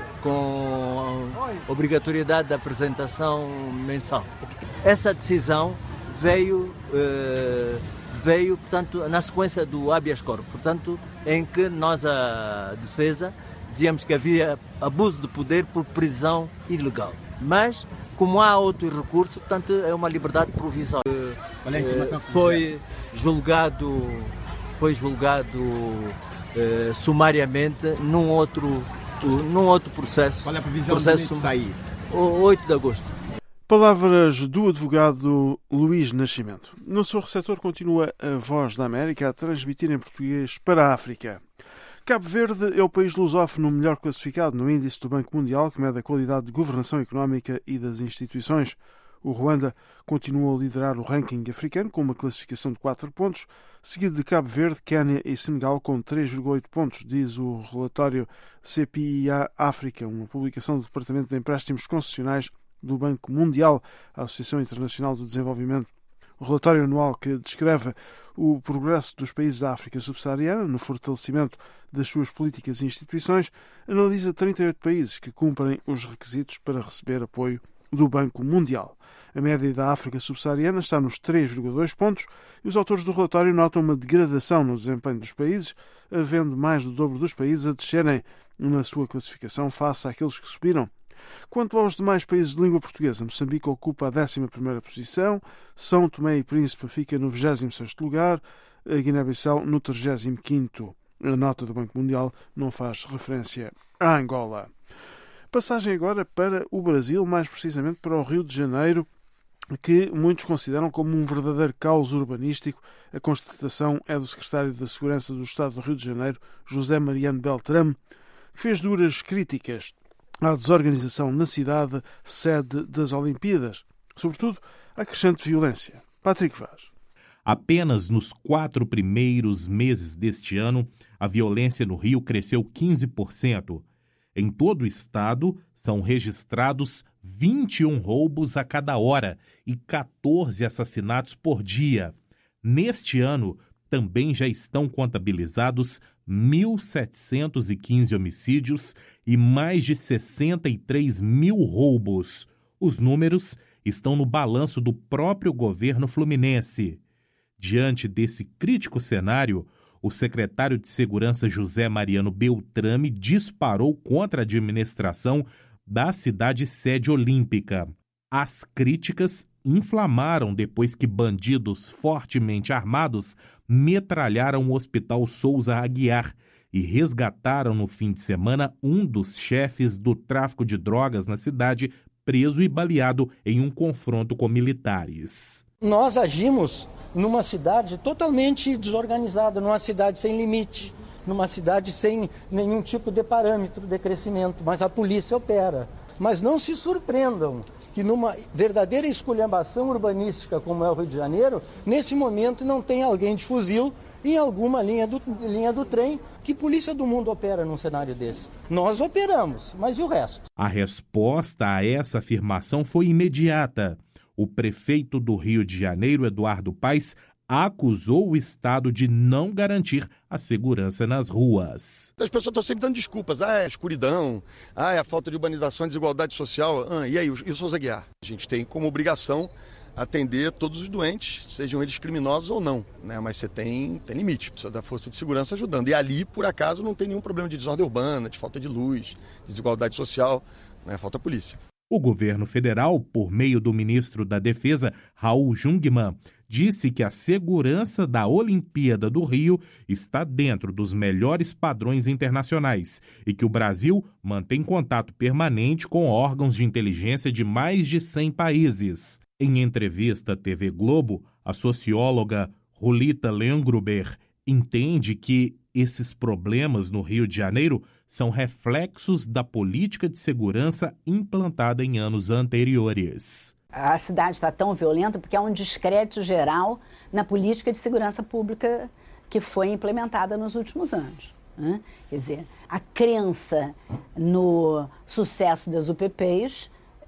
com obrigatoriedade de apresentação mensal. Essa decisão veio, eh, veio portanto, na sequência do habeas corpus, portanto, em que nós, a defesa, dizíamos que havia abuso de poder por prisão ilegal. Mas, como há outro recurso, portanto, é uma liberdade provisória. Qual é a informação que foi julgado, foi julgado eh, sumariamente num outro, num outro processo. Qual é a previsão processo de sair? oito de agosto. Palavras do advogado Luís Nascimento. No seu receptor continua a Voz da América a transmitir em português para a África. Cabo Verde é o país lusófono melhor classificado no índice do Banco Mundial, que mede a qualidade de governação económica e das instituições. O Ruanda continua a liderar o ranking africano com uma classificação de quatro pontos, seguido de Cabo Verde, Quênia e Senegal com três vírgula oito pontos, diz o relatório C P I A África, uma publicação do Departamento de Empréstimos Concessionais do Banco Mundial, a Associação Internacional do Desenvolvimento. O relatório anual que descreve o progresso dos países da África subsaariana no fortalecimento das suas políticas e instituições analisa trinta e oito países que cumprem os requisitos para receber apoio do Banco Mundial. A média da África subsaariana está nos três vírgula dois pontos e os autores do relatório notam uma degradação no desempenho dos países, havendo mais do dobro dos países a descerem na sua classificação face àqueles que subiram. Quanto aos demais países de língua portuguesa, Moçambique ocupa a décima primeira posição, São Tomé e Príncipe fica no vigésimo sexto lugar, a Guiné-Bissau no trigésimo quinto. A nota do Banco Mundial não faz referência à Angola. Passagem agora para o Brasil, mais precisamente para o Rio de Janeiro, que muitos consideram como um verdadeiro caos urbanístico. A constatação é do secretário da Segurança do Estado do Rio de Janeiro, José Mariano Beltrame, que fez duras críticas à desorganização na cidade, sede das Olimpíadas, sobretudo à crescente violência. Patrick Vaz. Apenas nos quatro primeiros meses deste ano, a violência no Rio cresceu quinze por cento. Em todo o estado, são registrados vinte e um roubos a cada hora e quatorze assassinatos por dia. Neste ano, também já estão contabilizados mil setecentos e quinze homicídios e mais de sessenta e três mil roubos. Os números estão no balanço do próprio governo fluminense. Diante desse crítico cenário, o secretário de Segurança José Mariano Beltrame disparou contra a administração da cidade sede olímpica. As críticas inflamaram depois que bandidos fortemente armados metralharam o Hospital Souza Aguiar e resgataram no fim de semana um dos chefes do tráfico de drogas na cidade, preso e baleado em um confronto com militares. Nós agimos numa cidade totalmente desorganizada, numa cidade sem limite, numa cidade sem nenhum tipo de parâmetro de crescimento, mas a polícia opera. Mas não se surpreendam que numa verdadeira esculhambação urbanística como é o Rio de Janeiro, nesse momento não tem alguém de fuzil em alguma linha do, linha do trem. Que polícia do mundo opera num cenário desse? Nós operamos, mas e o resto? A resposta a essa afirmação foi imediata. O prefeito do Rio de Janeiro, Eduardo Paes, acusou o Estado de não garantir a segurança nas ruas. As pessoas estão sempre dando desculpas. Ah, é a escuridão, ah, é a falta de urbanização, desigualdade social. Ah, e aí, e o Souza Aguiar? A gente tem como obrigação atender todos os doentes, sejam eles criminosos ou não, né? Mas você tem, tem limite, precisa da força de segurança ajudando. E ali, por acaso, não tem nenhum problema de desordem urbana, de falta de luz, de desigualdade social, né? Falta polícia. O governo federal, por meio do ministro da Defesa, Raul Jungmann, disse que a segurança da Olimpíada do Rio está dentro dos melhores padrões internacionais e que o Brasil mantém contato permanente com órgãos de inteligência de mais de cem países. Em entrevista à T V Globo, a socióloga Rolita Lengruber entende que esses problemas no Rio de Janeiro são reflexos da política de segurança implantada em anos anteriores. A cidade está tão violenta porque há um descrédito geral na política de segurança pública que foi implementada nos últimos anos, né? Quer dizer, a crença no sucesso das U P Ps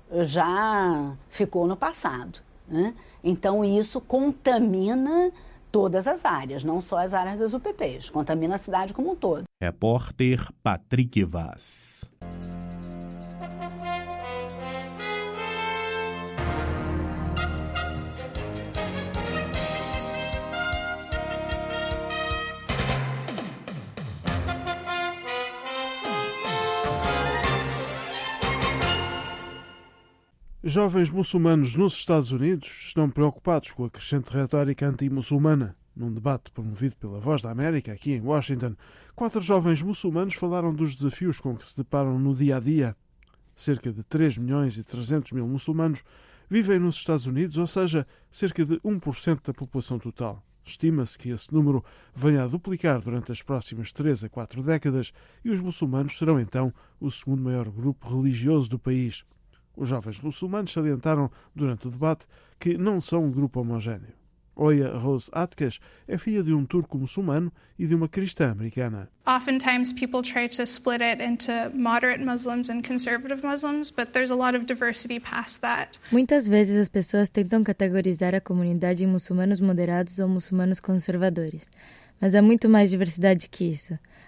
já ficou no passado, né? Então isso contamina todas as áreas, não só as áreas das U P Ps, contamina a cidade como um todo. Repórter Patrick Vaz. Jovens muçulmanos nos Estados Unidos estão preocupados com a crescente retórica anti-muçulmana. Num debate promovido pela Voz da América, aqui em Washington, quatro jovens muçulmanos falaram dos desafios com que se deparam no dia-a-dia. Cerca de três milhões e trezentos mil muçulmanos vivem nos Estados Unidos, ou seja, cerca de um por cento da população total. Estima-se que esse número venha a duplicar durante as próximas três a quatro décadas e os muçulmanos serão então o segundo maior grupo religioso do país. Os jovens muçulmanos salientaram durante o debate que não são um grupo homogéneo. Oya Rose Atkas é filha de um turco muçulmano e de uma cristã americana. Oftentimes people try to split it into moderate Muslims and conservative Muslims, but there's a lot of diversity past that. Muitas vezes as pessoas tentam categorizar a comunidade em muçulmanos moderados ou muçulmanos conservadores, mas há muito mais diversidade que isso.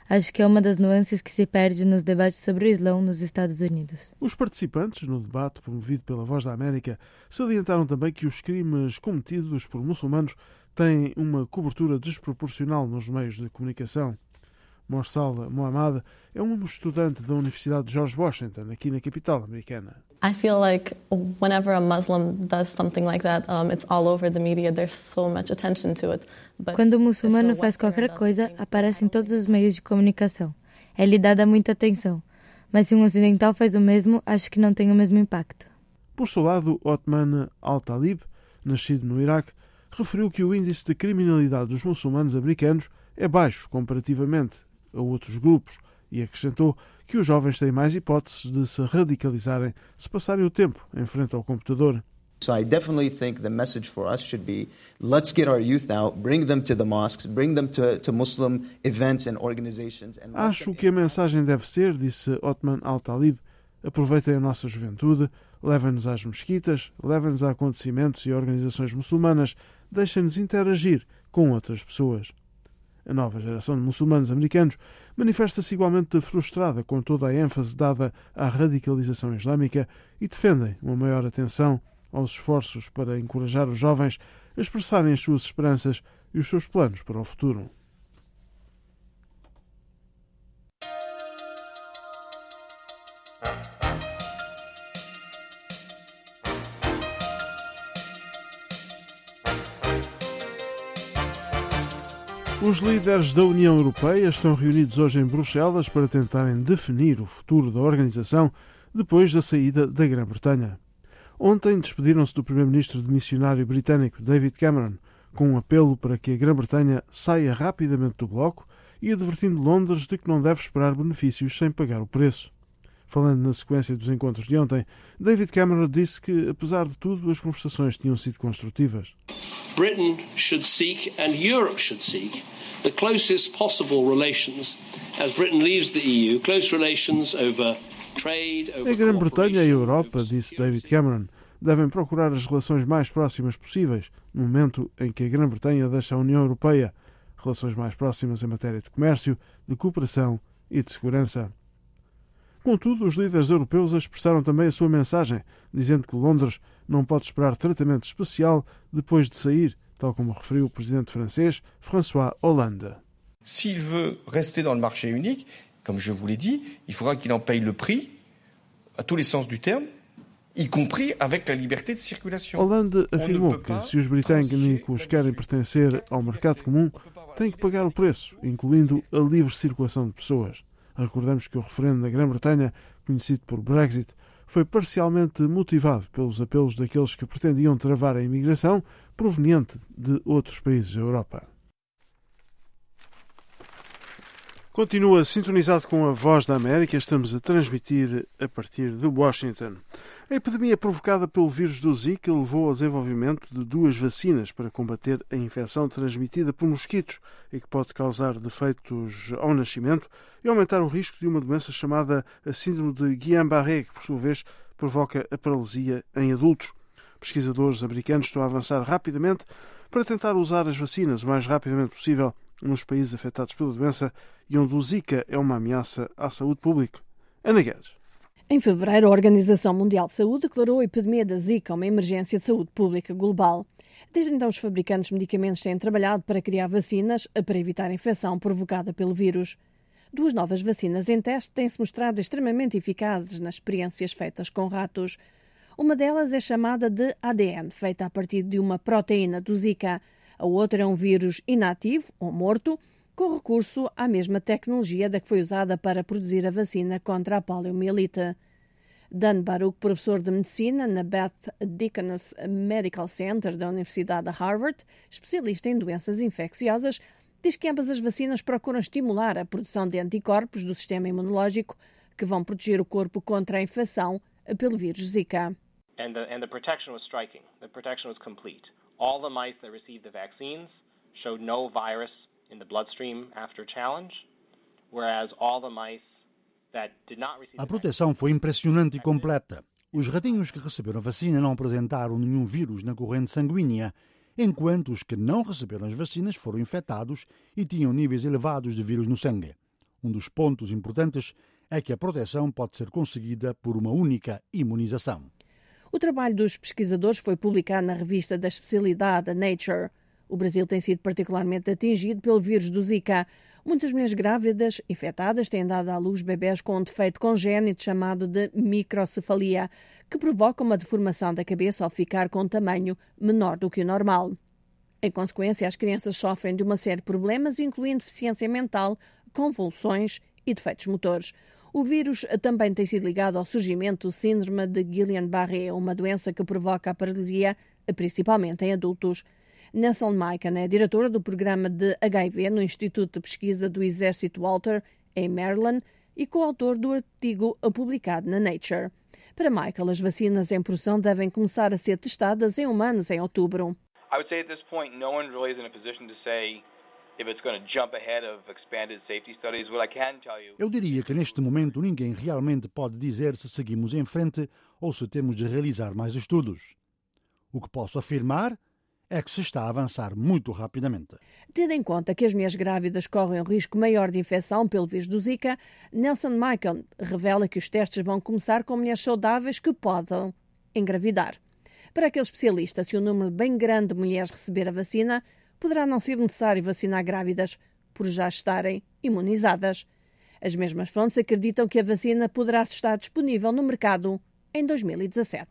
Acho que é uma das nuances que se perde nos debates sobre o Islão nos Estados Unidos. Os participantes no debate promovido pela Voz da América salientaram também que os crimes cometidos por muçulmanos têm uma cobertura desproporcional nos meios de comunicação. Morsal Mohammad é um estudante da Universidade de George Washington, aqui na capital americana. I feel like whenever a Muslim does something like that, um, it's all over the media. There's so much attention to it. But Quando o muçulmano faz qualquer coisa, aparece em todos os meios de comunicação. É-lhe dada muita atenção. Mas se um ocidental faz o mesmo, acho que não tem o mesmo impacto. Por seu lado, Othman Al-Talib, nascido no Iraque, referiu que o índice de criminalidade dos muçulmanos americanos é baixo comparativamente a outros grupos e acrescentou que os jovens têm mais hipóteses de se radicalizarem se passarem o tempo em frente ao computador. So I definitely think the message for us should be, let's get our youth out, bring them to the mosques, bring them to, to Muslim events and organizations. And Acho que a mensagem deve ser, disse Othman Al-Talib, aproveitem a nossa juventude, levem-nos às mesquitas, levem-nos a acontecimentos e organizações muçulmanas, deixem-nos interagir com outras pessoas. A nova geração de muçulmanos americanos manifesta-se igualmente frustrada com toda a ênfase dada à radicalização islâmica e defendem uma maior atenção aos esforços para encorajar os jovens a expressarem as suas esperanças e os seus planos para o futuro. Os líderes da União Europeia estão reunidos hoje em Bruxelas para tentarem definir o futuro da organização depois da saída da Grã-Bretanha. Ontem despediram-se do primeiro-ministro demissionário britânico David Cameron, com um apelo para que a Grã-Bretanha saia rapidamente do bloco e advertindo Londres de que não deve esperar benefícios sem pagar o preço. Falando na sequência dos encontros de ontem, David Cameron disse que, apesar de tudo, as conversações tinham sido construtivas. Britain should seek and Europe should seek the closest possible relations as Britain leaves the E U, close relations over trade, over A Grã-Bretanha e a Europa, disse David Cameron, devem procurar as relações mais próximas possíveis no momento em que a Grã-Bretanha deixa a União Europeia, relações mais próximas em matéria de comércio, de cooperação e de segurança. Contudo, os líderes europeus expressaram também a sua mensagem, dizendo que Londres não pode esperar tratamento especial depois de sair, tal como referiu o presidente francês François Hollande. S'il veut rester dans le marché unique, comme je vous l'ai dit, il faudra qu'il en paye le prix, à tous les sens du terme, y compris avec la liberté de circulation. Hollande afirmou que se os britânicos querem pertencer ao mercado comum, têm que pagar o preço, incluindo a livre circulação de pessoas. Recordamos que o referendo na Grã-Bretanha, conhecido por Brexit, foi parcialmente motivado pelos apelos daqueles que pretendiam travar a imigração proveniente de outros países da Europa. Continua sintonizado com a Voz da América. Estamos a transmitir a partir de Washington. A epidemia provocada pelo vírus do Zika levou ao desenvolvimento de duas vacinas para combater a infecção transmitida por mosquitos e que pode causar defeitos ao nascimento e aumentar o risco de uma doença chamada a síndrome de Guillain-Barré, que por sua vez provoca a paralisia em adultos. Pesquisadores americanos estão a avançar rapidamente para tentar usar as vacinas o mais rapidamente possível nos países afetados pela doença e onde o Zika é uma ameaça à saúde pública. Ana Guedes. Em fevereiro, a Organização Mundial de Saúde declarou a epidemia da Zika uma emergência de saúde pública global. Desde então, os fabricantes de medicamentos têm trabalhado para criar vacinas para evitar a infecção provocada pelo vírus. Duas novas vacinas em teste têm-se mostrado extremamente eficazes nas experiências feitas com ratos. Uma delas é chamada de A D N, feita a partir de uma proteína do Zika. A outra é um vírus inativo, ou morto, com recurso à mesma tecnologia da que foi usada para produzir a vacina contra a poliomielite. Dan Baruch, professor de medicina na Beth Deaconess Medical Center da Universidade de Harvard, especialista em doenças infecciosas, diz que ambas as vacinas procuram estimular a produção de anticorpos do sistema imunológico que vão proteger o corpo contra a infecção pelo vírus Zika. And the, and the protection was striking. The protection was complete. All the mice that received the vaccines showed no virus in the bloodstream after challenge, whereas all the mice that did not receive A proteção foi impressionante e completa. Os ratinhos que receberam a vacina não apresentaram nenhum vírus na corrente sanguínea, enquanto os que não receberam as vacinas foram infectados e tinham níveis elevados de vírus no sangue. Um dos pontos importantes é que a proteção pode ser conseguida por uma única imunização. O trabalho dos pesquisadores foi publicado na revista da especialidade Nature. O Brasil tem sido particularmente atingido pelo vírus do Zika. Muitas mulheres grávidas infectadas têm dado à luz bebés com um defeito congénito chamado de microcefalia, que provoca uma deformação da cabeça ao ficar com um tamanho menor do que o normal. Em consequência, as crianças sofrem de uma série de problemas, incluindo deficiência mental, convulsões e defeitos motores. O vírus também tem sido ligado ao surgimento do síndrome de Guillain-Barré, uma doença que provoca a paralisia, principalmente em adultos. Nelson Maiken é diretora do programa de H I V no Instituto de Pesquisa do Exército Walter, em Maryland, e coautor do artigo publicado na Nature. Para Michael, as vacinas em produção devem começar a ser testadas em humanos em outubro. I would say at this point, no one really is in a position to say if it's going to jump ahead of expanded safety studies. What I can tell you... Eu diria que neste momento ninguém realmente pode dizer se seguimos em frente ou se temos de realizar mais estudos. O que posso afirmar é que se está a avançar muito rapidamente. Tendo em conta que as mulheres grávidas correm um risco maior de infecção pelo vírus do Zika, Nelson Michael revela que os testes vão começar com mulheres saudáveis que podem engravidar. Para aquele especialista, se um número bem grande de mulheres receber a vacina, poderá não ser necessário vacinar grávidas, por já estarem imunizadas. As mesmas fontes acreditam que a vacina poderá estar disponível no mercado em dois mil e dezassete.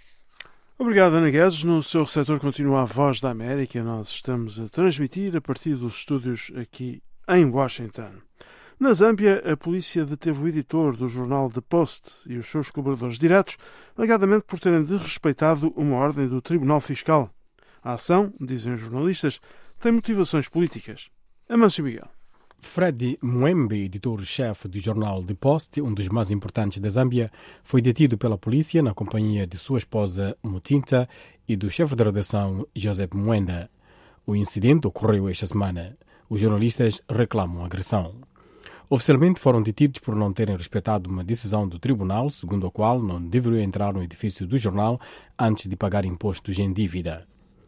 Obrigado, Ana Guedes. No seu receptor continua a Voz da América. Nós estamos a transmitir a partir dos estúdios aqui em Washington. Na Zâmbia, a polícia deteve o editor do jornal The Post e os seus colaboradores diretos, alegadamente por terem desrespeitado uma ordem do Tribunal Fiscal. A ação, dizem os jornalistas, tem motivações políticas. Amâncio Miguel. Fred Mwembe, editor-chefe do jornal The Post, um dos mais importantes da Zâmbia, foi detido pela polícia na companhia de sua esposa Mutinta e do chefe de redação Joseph Mwenda. O incidente ocorreu esta semana. Os jornalistas reclamam agressão. Oficialmente foram detidos por não terem respeitado uma decisão do tribunal, segundo a qual não deveriam entrar no edifício do jornal antes de pagar impostos em dívida.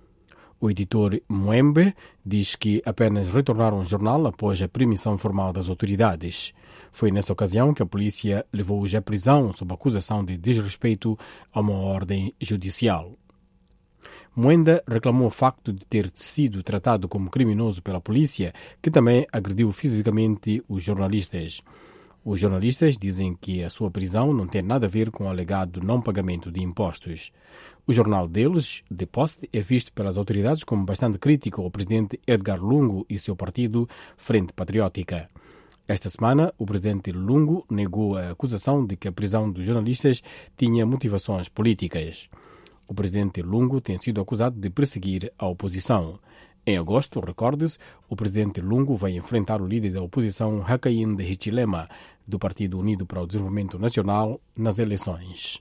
O editor Mwembe diz que apenas retornaram ao jornal após a permissão formal das autoridades. Foi nessa ocasião que a polícia levou-os à prisão sob acusação de desrespeito a uma ordem judicial. Mwenda reclamou o facto de ter sido tratado como criminoso pela polícia, que também agrediu fisicamente os jornalistas. Os jornalistas dizem que a sua prisão não tem nada a ver com o alegado não pagamento de impostos. O jornal deles, The Post, é visto pelas autoridades como bastante crítico ao presidente Edgar Lungu e seu partido Frente Patriótica. Esta semana, o presidente Lungu negou a acusação de que a prisão dos jornalistas tinha motivações políticas. O presidente Lungu tem sido acusado de perseguir a oposição. Em agosto, recorde-se, o presidente Lungu vai enfrentar o líder da oposição Hakainde Hichilema, do Partido Unido para o Desenvolvimento Nacional, nas eleições.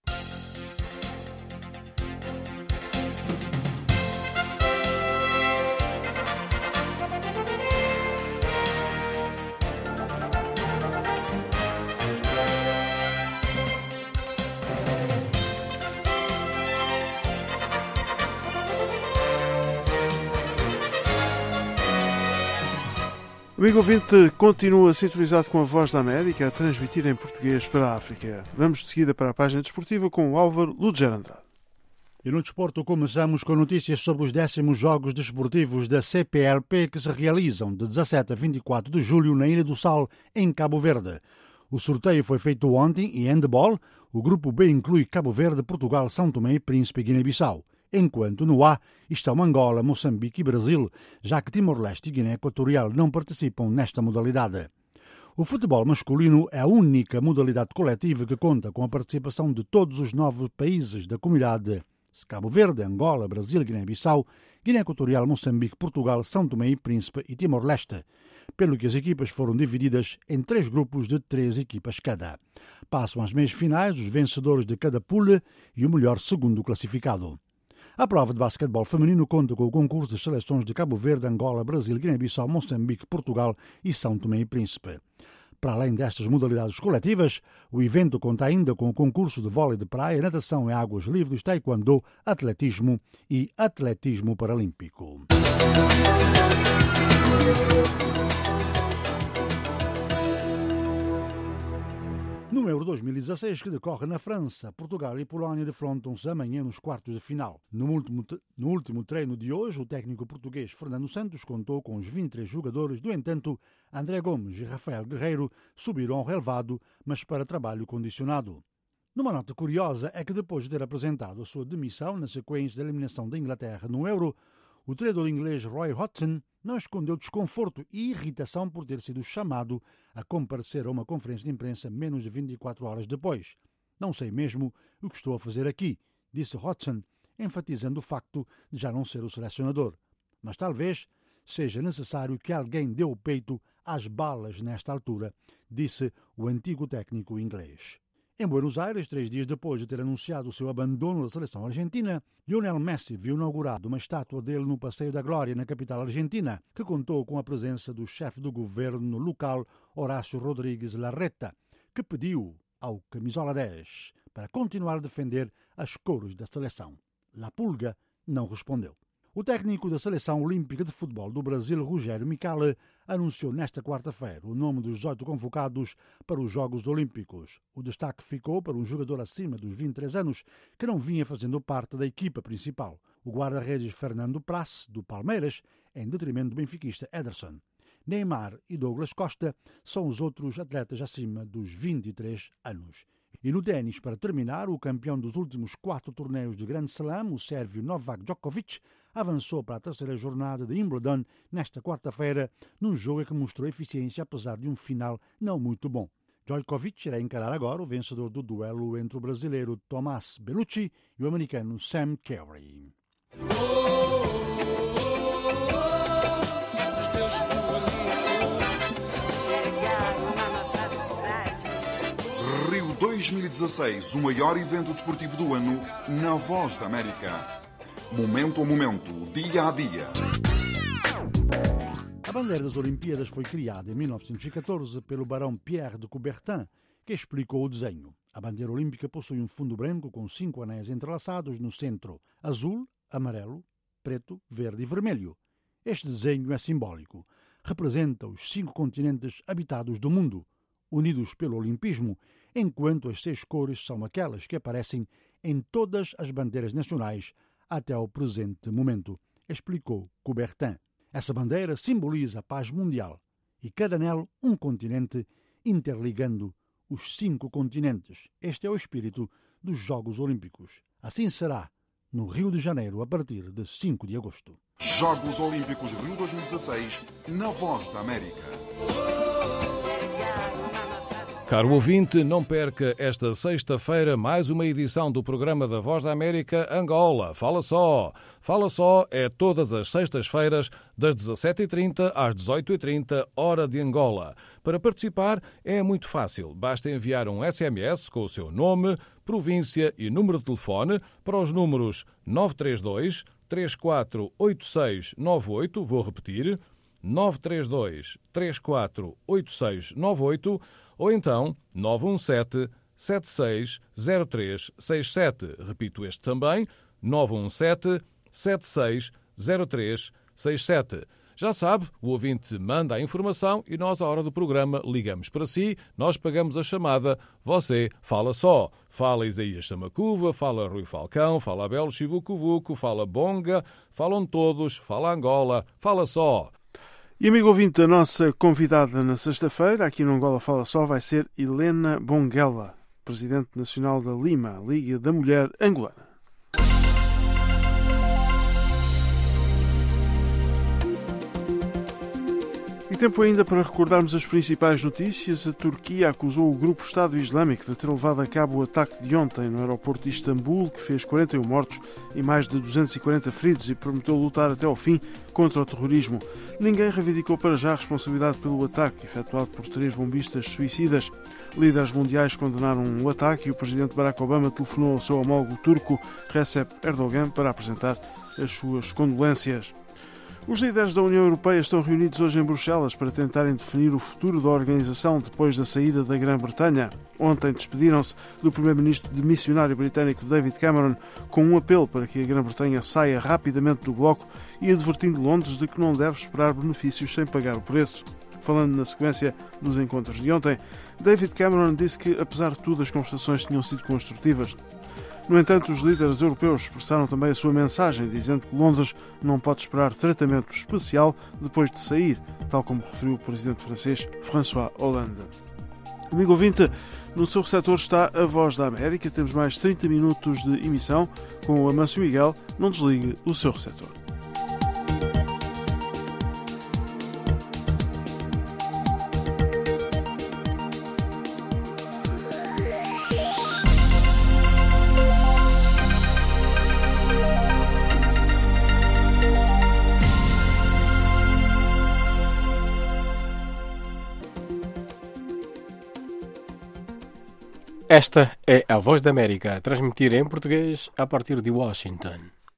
Amigo ouvinte, continua sintonizado com a Voz da América, a transmitir em português para a África. Vamos de seguida para a página desportiva com o Álvaro Luger Andrade. E no desporto começamos com notícias sobre os décimos Jogos Desportivos da C P L P que se realizam de dezassete a vinte e quatro de julho na Ilha do Sal, em Cabo Verde. O sorteio foi feito ontem e em handball, o grupo B inclui Cabo Verde, Portugal, São Tomé, Príncipe e Guiné-Bissau. Enquanto no A estão Angola, Moçambique e Brasil, já que Timor-Leste e Guiné Equatorial não participam nesta modalidade. O futebol masculino é a única modalidade coletiva que conta com a participação de todos os nove países da comunidade: Cabo Verde, Angola, Brasil, Guiné-Bissau, Guiné Equatorial, Moçambique, Portugal, São Tomé e Príncipe e Timor-Leste, pelo que as equipas foram divididas em três grupos de três equipas cada. Passam às meias finais os vencedores de cada pool e o melhor segundo classificado. A prova de basquetebol feminino conta com o concurso das seleções de Cabo Verde, Angola, Brasil, Guiné-Bissau, Moçambique, Portugal e São Tomé e Príncipe. Para além destas modalidades coletivas, o evento conta ainda com o concurso de vôlei de praia, natação em águas livres, taekwondo, atletismo e atletismo paralímpico. No Euro dois mil e dezasseis, que decorre na França, Portugal e Polónia defrontam-se amanhã nos quartos de final. No último, no último treino de hoje, o técnico português Fernando Santos contou com os vinte e três jogadores. No entanto, André Gomes e Rafael Guerreiro subiram ao relevado, mas para trabalho condicionado. Numa nota curiosa é que depois de ter apresentado a sua demissão na sequência da eliminação da Inglaterra no Euro, o treinador inglês Roy Hodgson não escondeu desconforto e irritação por ter sido chamado a comparecer a uma conferência de imprensa menos de vinte e quatro horas depois. Não sei mesmo o que estou a fazer aqui, disse Hodgson, enfatizando o facto de já não ser o selecionador. Mas talvez seja necessário que alguém dê o peito às balas nesta altura, disse o antigo técnico inglês. Em Buenos Aires, três dias depois de ter anunciado o seu abandono da seleção argentina, Lionel Messi viu inaugurado uma estátua dele no Passeio da Glória, na capital argentina, que contou com a presença do chefe do governo local, Horácio Rodrigues Larreta, que pediu ao camisola dez para continuar a defender as cores da seleção. La Pulga não respondeu. O técnico da Seleção Olímpica de Futebol do Brasil, Rogério Micali, anunciou nesta quarta-feira o nome dos dezoito convocados para os Jogos Olímpicos. O destaque ficou para um jogador acima dos vinte e três anos que não vinha fazendo parte da equipa principal, o guarda-redes Fernando Praz, do Palmeiras, em detrimento do benfiquista Ederson. Neymar e Douglas Costa são os outros atletas acima dos vinte e três anos. E no ténis, para terminar, o campeão dos últimos quatro torneios de Grand Slam, o sérvio Novak Djokovic, avançou para a terceira jornada de Wimbledon nesta quarta-feira, num jogo que mostrou eficiência apesar de um final não muito bom. Djokovic irá encarar agora o vencedor do duelo entre o brasileiro Tomás Bellucci e o americano Sam Querrey. Rio dois mil e dezasseis, o maior evento desportivo do ano, na Voz da América. Momento a momento, dia a dia. A bandeira das Olimpíadas foi criada em mil novecentos e catorze pelo barão Pierre de Coubertin, que explicou o desenho. A bandeira olímpica possui um fundo branco com cinco anéis entrelaçados no centro, azul, amarelo, preto, verde e vermelho. Este desenho é simbólico. Representa os cinco continentes habitados do mundo, unidos pelo olimpismo, enquanto as seis cores são aquelas que aparecem em todas as bandeiras nacionais até ao presente momento, explicou Coubertin. Essa bandeira simboliza a paz mundial e cada anel um continente, interligando os cinco continentes. Este é o espírito dos Jogos Olímpicos. Assim será no Rio de Janeiro a partir de cinco de agosto. Jogos Olímpicos Rio dois mil e dezasseis, na Voz da América. Caro ouvinte, não perca esta sexta-feira mais uma edição do programa da Voz da América Angola. Fala só! Fala só é todas as sextas-feiras, das dezassete e trinta às dezoito e trinta, hora de Angola. Para participar é muito fácil. Basta enviar um S M S com o seu nome, província e número de telefone para os números nove três dois, três quatro oito seis nove oito, vou repetir, nove três dois, três quatro oito seis nove oito, ou então nove um sete, sete seis zero três seis sete. Repito este também, nove um sete, sete seis zero três seis sete. Já sabe, o ouvinte manda a informação e nós, à hora do programa, ligamos para si, nós pagamos a chamada, você fala só. Fala Isaías Samacuva, fala Rui Falcão, fala Abel Chivucovuco, fala Bonga, falam todos, fala Angola, fala só. E amigo ouvinte, a nossa convidada na sexta-feira, aqui no Angola Fala Só, vai ser Helena Bonguela, Presidente Nacional da Lima, Liga da Mulher Angolana. E tempo ainda para recordarmos as principais notícias. A Turquia acusou o grupo Estado Islâmico de ter levado a cabo o ataque de ontem no aeroporto de Istambul, que fez quarenta e um mortos e mais de duzentos e quarenta feridos, e prometeu lutar até ao fim contra o terrorismo. Ninguém reivindicou para já a responsabilidade pelo ataque, efetuado por três bombistas suicidas. Líderes mundiais condenaram o ataque e o presidente Barack Obama telefonou ao seu homólogo turco Recep Erdogan para apresentar as suas condolências. Os líderes da União Europeia estão reunidos hoje em Bruxelas para tentarem definir o futuro da organização depois da saída da Grã-Bretanha. Ontem despediram-se do primeiro-ministro demissionário britânico David Cameron com um apelo para que a Grã-Bretanha saia rapidamente do bloco e advertindo Londres de que não deve esperar benefícios sem pagar o preço. Falando na sequência dos encontros de ontem, David Cameron disse que, apesar de tudo, as conversações tinham sido construtivas. No entanto, os líderes europeus expressaram também a sua mensagem, dizendo que Londres não pode esperar tratamento especial depois de sair, tal como referiu o presidente francês François Hollande. Amigo ouvinte, no seu receptor está a Voz da América. Temos mais trinta minutos de emissão com o Amâncio Miguel. Não desligue o seu receptor. Esta é a Voz da América, a transmitir em português a partir de Washington.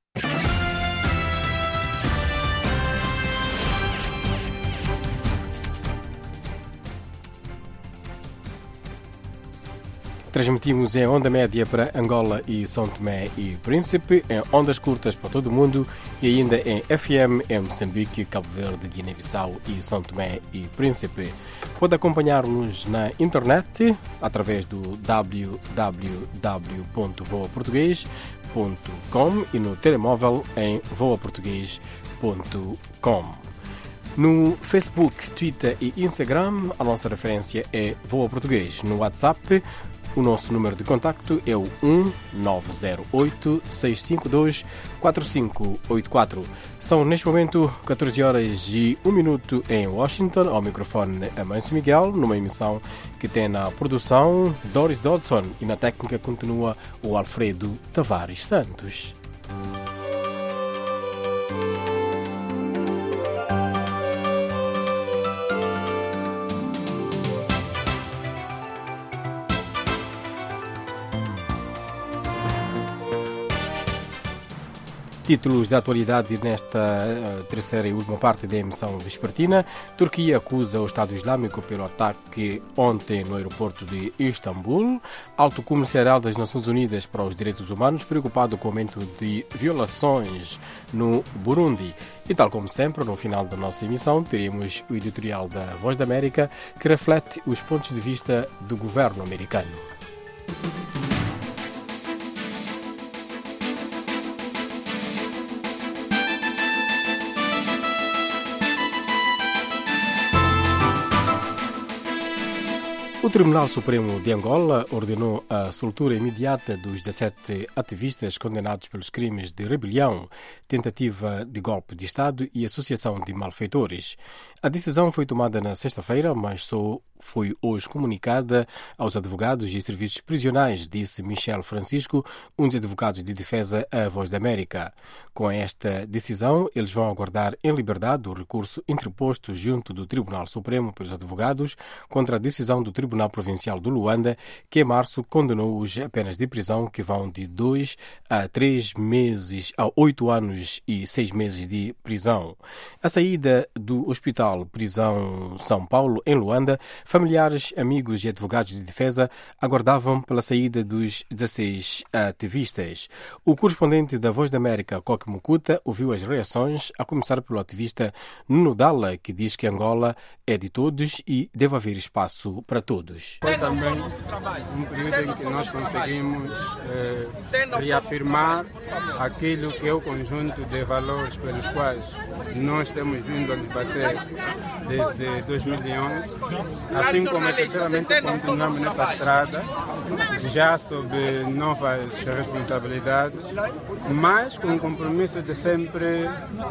Transmitimos em onda média para Angola e São Tomé e Príncipe, em ondas curtas para todo o mundo e ainda em F M em Moçambique, Cabo Verde, Guiné-Bissau e São Tomé e Príncipe. Pode acompanhar-nos na internet através do w w w ponto voa português ponto com e no telemóvel em voa português ponto com. No Facebook, Twitter e Instagram, a nossa referência é Voa Português. No WhatsApp, o nosso número de contacto é o um nove zero oito, seis cinco dois, quatro cinco oito quatro. São, neste momento, catorze horas e um minuto em Washington. Ao microfone, Amâncio Miguel, numa emissão que tem na produção Doris Dodson e na técnica continua o Alfredo Tavares Santos. Títulos da atualidade nesta uh, terceira e última parte da emissão vespertina. Turquia acusa o Estado Islâmico pelo ataque ontem no aeroporto de Istambul. Alto Comissariado das Nações Unidas para os Direitos Humanos preocupado com o aumento de violações no Burundi. E tal como sempre, no final da nossa emissão, teremos o editorial da Voz da América que reflete os pontos de vista do governo americano. O Tribunal Supremo de Angola ordenou a soltura imediata dos dezassete ativistas condenados pelos crimes de rebelião, tentativa de golpe de Estado e associação de malfeitores. A decisão foi tomada na sexta-feira, mas só foi hoje comunicada aos advogados e serviços prisionais, disse Michel Francisco, um dos advogados de defesa à Voz da América. Com esta decisão, eles vão aguardar em liberdade o recurso interposto junto do Tribunal Supremo pelos advogados contra a decisão do Tribunal Provincial do Luanda, que em março condenou-os a penas de prisão que vão de dois a três meses a oito anos e seis meses de prisão. A saída do Hospital Prisão São Paulo, em Luanda, familiares, amigos e advogados de defesa aguardavam pela saída dos dezesseis ativistas. O correspondente da Voz da América, Coque Mukuta, ouviu as reações, a começar pelo ativista Nuno Dalla, que diz que Angola é de todos e deve haver espaço para todos. Foi também um período em que nós conseguimos eh, reafirmar aquilo que é o conjunto de valores pelos quais nós temos vindo a debater desde dois mil e onze, assim como efetivamente continuamos nessa estrada, já sob novas responsabilidades, mas com o compromisso de sempre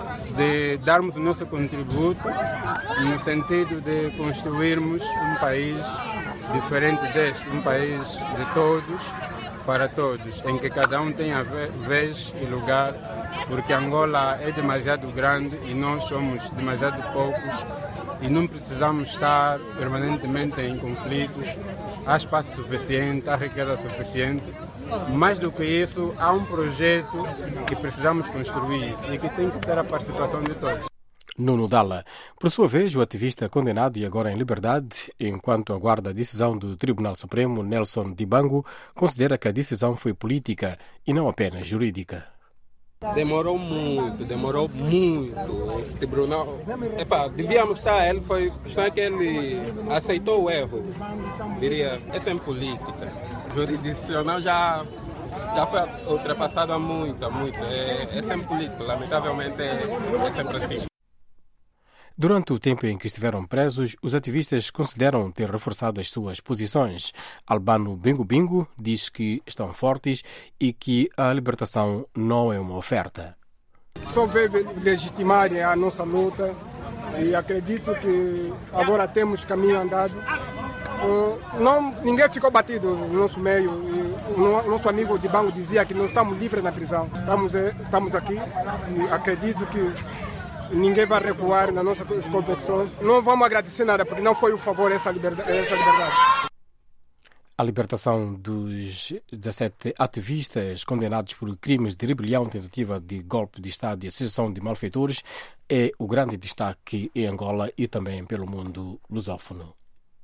de darmos o nosso contributo no sentido de construirmos um país diferente deste, um país de todos para todos, em que cada um tenha vez e lugar, porque Angola é demasiado grande e nós somos demasiado poucos e não precisamos estar permanentemente em conflitos. Há espaço suficiente, há riqueza suficiente. Mais do que isso, há um projeto que precisamos construir e que tem que ter a participação de todos. Nuno Dalla. Por sua vez, o ativista condenado e agora em liberdade, enquanto aguarda a decisão do Tribunal Supremo, Nelson Dibango, considera que a decisão foi política e não apenas jurídica. Demorou muito, demorou muito. O tribunal, epá, devíamos estar, ele foi, só que ele aceitou o erro. Diria, é sempre política. Jurisdicional já, já foi ultrapassado há muito, há muito. É, é sempre política, lamentavelmente é, é sempre assim. Durante o tempo em que estiveram presos, os ativistas consideram ter reforçado as suas posições. Albano Bingo Bingo diz que estão fortes e que a libertação não é uma oferta. Só veio legitimar a nossa luta e acredito que agora temos caminho andado. Não, ninguém ficou batido no nosso meio. E o nosso amigo de Bango dizia que nós estamos livres na prisão. Estamos, estamos aqui e acredito que ninguém vai recuar nas nossas convicções. Não vamos agradecer nada, porque não foi um favor essa liberdade. Essa liberdade. A libertação dos dezassete ativistas condenados por crimes de rebelião, tentativa de golpe de Estado e associação de malfeitores é o grande destaque em Angola e também pelo mundo lusófono.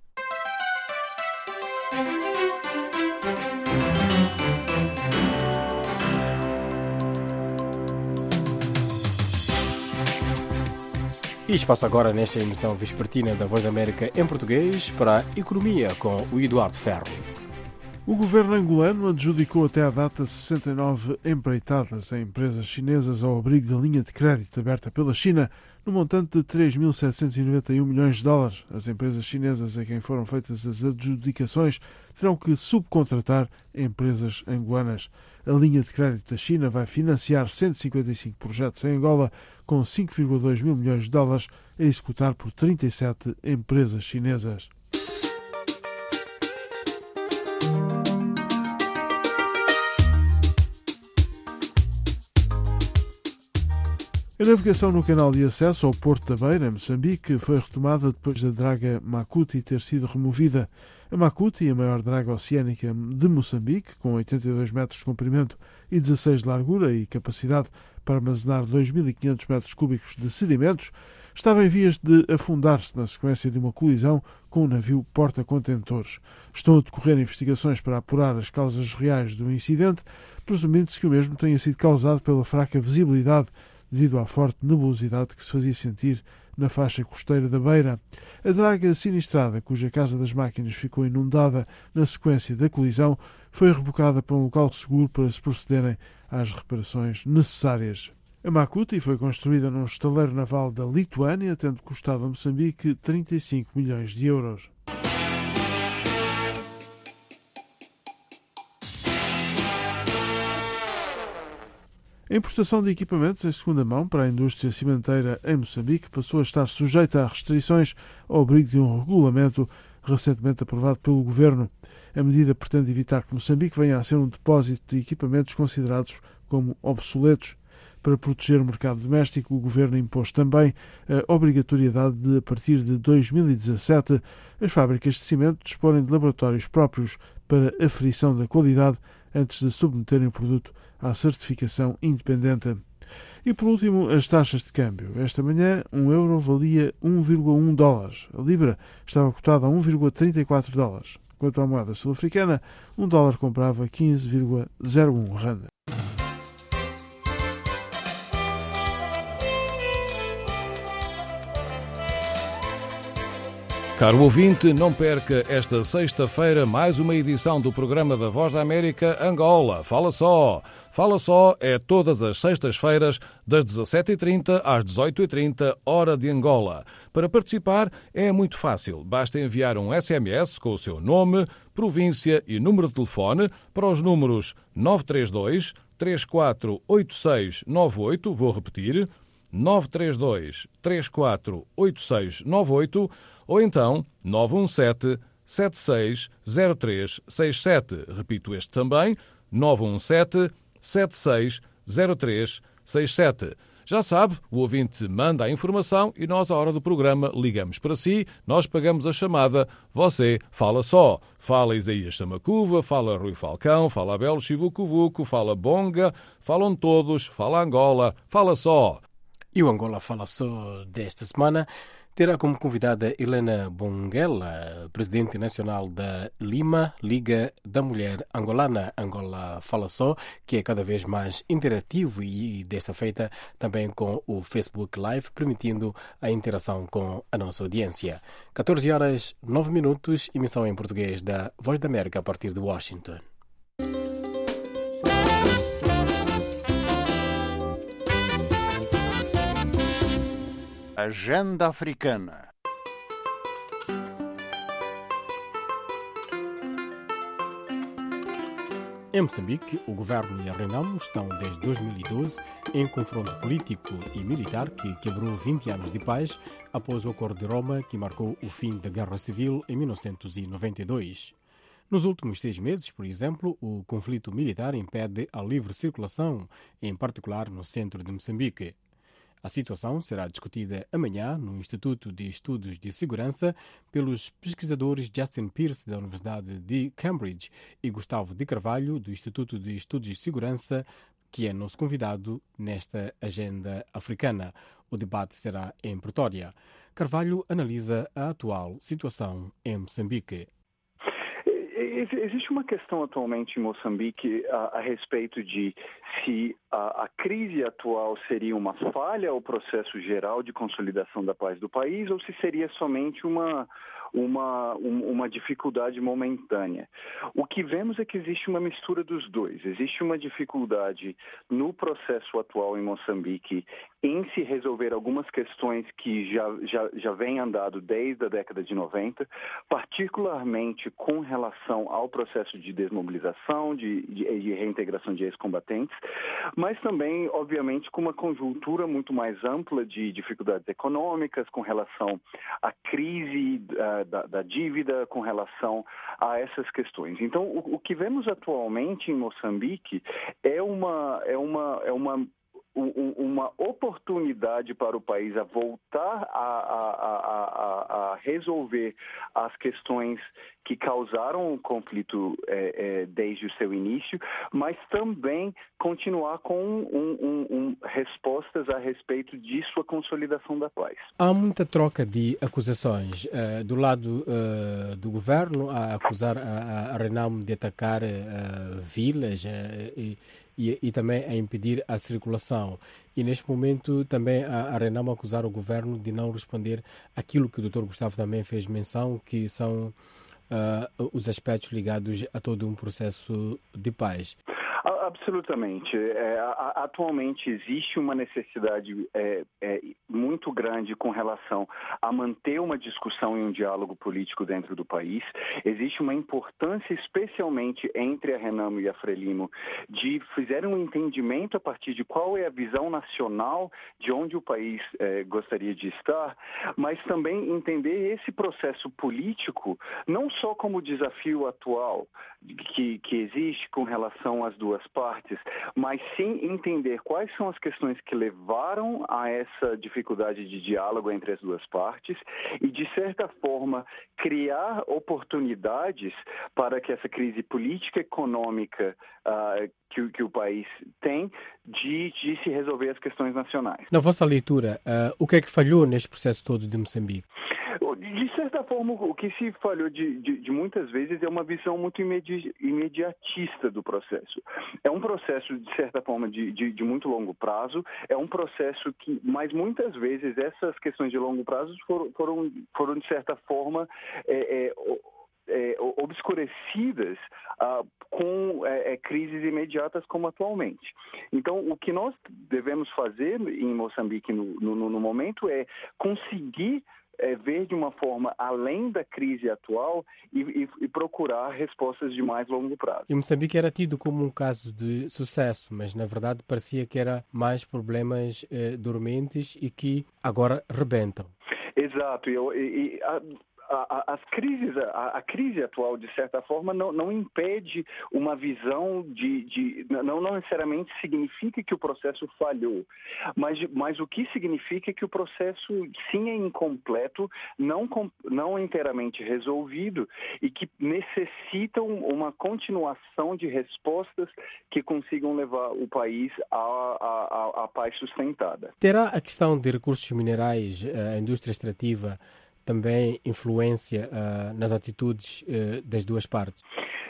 E espaço agora nesta emissão vespertina da Voz da América em português para a Economia com o Eduardo Ferro. O governo angolano adjudicou até à data sessenta e nove empreitadas a empresas chinesas ao abrigo da linha de crédito aberta pela China no montante de três mil setecentos e noventa e um milhões de dólares. As empresas chinesas a quem foram feitas as adjudicações terão que subcontratar empresas angolanas. A linha de crédito da China vai financiar cento e cinquenta e cinco projetos em Angola com cinco vírgula dois mil milhões de dólares a executar por trinta e sete empresas chinesas. A navegação no canal de acesso ao Porto da Beira, em Moçambique, foi retomada depois da draga Makuti ter sido removida. A Makuti, a maior draga oceânica de Moçambique, com oitenta e dois metros de comprimento e dezasseis de largura e capacidade para armazenar dois mil e quinhentos metros cúbicos de sedimentos, estava em vias de afundar-se na sequência de uma colisão com um navio porta-contentores. Estão a decorrer investigações para apurar as causas reais do incidente, presumindo-se que o mesmo tenha sido causado pela fraca visibilidade devido à forte nebulosidade que se fazia sentir na faixa costeira da Beira. A draga sinistrada, cuja casa das máquinas ficou inundada na sequência da colisão, foi rebocada para um local seguro para se procederem às reparações necessárias. A Makuti foi construída num estaleiro naval da Lituânia, tendo custado a Moçambique trinta e cinco milhões de euros. A importação de equipamentos em segunda mão para a indústria cimenteira em Moçambique passou a estar sujeita a restrições ao abrigo de um regulamento recentemente aprovado pelo Governo. A medida pretende evitar que Moçambique venha a ser um depósito de equipamentos considerados como obsoletos. Para proteger o mercado doméstico, o Governo impôs também a obrigatoriedade de, a partir de dois mil e dezassete, as fábricas de cimento disporem de laboratórios próprios para aferição da qualidade antes de submeterem o produto à certificação independente. E por último, as taxas de câmbio. Esta manhã, um euro valia um vírgula um dólares. A libra estava cotada a um vírgula trinta e quatro dólares. Quanto à moeda sul-africana, um dólar comprava quinze vírgula zero um rand. Caro ouvinte, não perca esta sexta-feira mais uma edição do programa da Voz da América Angola. Fala só! Fala só é todas as sextas-feiras, das dezassete e trinta às dezoito e trinta, hora de Angola. Para participar é muito fácil. Basta enviar um S M S com o seu nome, província e número de telefone para os números nove três dois, três quatro oito seis nove oito, vou repetir, nove três dois, três quatro oito seis nove oito, ou então nove um sete, sete seis zero três seis sete. Repito este também, nove um sete, sete seis zero três seis sete. Já sabe, o ouvinte manda a informação e nós, à hora do programa, ligamos para si, nós pagamos a chamada, você fala só. Fala Isaías Samacuva, fala Rui Falcão, fala Abel Chivucuvuco, fala Bonga, falam todos, fala Angola, fala só. E o Angola Fala Só desta semana Terá como convidada Helena Bonguela, presidente nacional da Lima, Liga da Mulher Angolana, Angola Fala Só, que é cada vez mais interativo e desta feita também com o Facebook Live, permitindo a interação com a nossa audiência. catorze horas, nove minutos, emissão em português da Voz da América a partir de Washington. Agenda Africana. Em Moçambique, o governo e a Renamo estão desde dois mil e doze em confronto político e militar que quebrou vinte anos de paz após o Acordo de Roma que marcou o fim da Guerra Civil em mil novecentos e noventa e dois. Nos últimos seis meses, por exemplo, o conflito militar impede a livre circulação, em particular no centro de Moçambique. A situação será discutida amanhã no Instituto de Estudos de Segurança pelos pesquisadores Justin Pierce, da Universidade de Cambridge, e Gustavo de Carvalho, do Instituto de Estudos de Segurança, que é nosso convidado nesta agenda africana. O debate será em Pretória. Carvalho analisa a atual situação em Moçambique. Existe uma questão atualmente em Moçambique a, a respeito de se a, a crise atual seria uma falha ao processo geral de consolidação da paz do país ou se seria somente uma, uma, uma dificuldade momentânea. O que vemos é que existe uma mistura dos dois. Existe uma dificuldade no processo atual em Moçambique em se resolver algumas questões que já, já, já vêm andado desde a década de noventa, particularmente com relação ao processo de desmobilização, de, de, de reintegração de ex-combatentes, mas também, obviamente, com uma conjuntura muito mais ampla de dificuldades econômicas, com relação à crise uh, da, da dívida, com relação a essas questões. Então, o, o que vemos atualmente em Moçambique é uma... É uma, é uma uma oportunidade para o país a voltar a, a, a, a resolver as questões que causaram o conflito é, é, desde o seu início, mas também continuar com um, um, um, respostas a respeito de sua consolidação da paz. Há muita troca de acusações. Uh, do lado uh, do governo, a acusar a, a Renamo de atacar uh, vilas uh, e E, e também a impedir a circulação. E neste momento também a, a Renamo acusar o governo de não responder aquilo que o doutor Gustavo também fez menção, que são uh, os aspectos ligados a todo um processo de paz. Absolutamente. É, atualmente existe uma necessidade é, é, muito grande com relação a manter uma discussão e um diálogo político dentro do país. Existe uma importância, especialmente entre a Renamo e a Frelimo, de fazer um entendimento a partir de qual é a visão nacional de onde o país é, gostaria de estar, mas também entender esse processo político não só como desafio atual que, que existe com relação às duas partes, mas sim entender quais são as questões que levaram a essa dificuldade de diálogo entre as duas partes e, de certa forma, criar oportunidades para que essa crise política e econômica uh, que, que o país tem de, de se resolver as questões nacionais. Na vossa leitura, uh, o que é que falhou neste processo todo de Moçambique? De certa forma, o que se falhou de, de, de muitas vezes é uma visão muito imedi- imediatista do processo. É um processo, de certa forma, de, de, de muito longo prazo, é um processo que, mas muitas vezes, essas questões de longo prazo foram, foram, foram de certa forma, é, é, É, obscurecidas ah, com é, crises imediatas como atualmente. Então, o que nós devemos fazer em Moçambique no, no, no momento é conseguir é, ver de uma forma além da crise atual e, e, e procurar respostas de mais longo prazo. E Moçambique era tido como um caso de sucesso, mas na verdade parecia que era mais problemas eh, dormentes e que agora rebentam. Exato. E, e, a, a, a, as crises, a, a crise atual, de certa forma, não, não impede uma visão de, de não, não necessariamente significa que o processo falhou, mas, mas o que significa que o processo sim é incompleto, não, não inteiramente resolvido e que necessitam uma continuação de respostas que consigam levar o país à, à, à paz sustentada. Terá a questão de recursos minerais, a indústria extrativa, também influência uh, nas atitudes uh, das duas partes?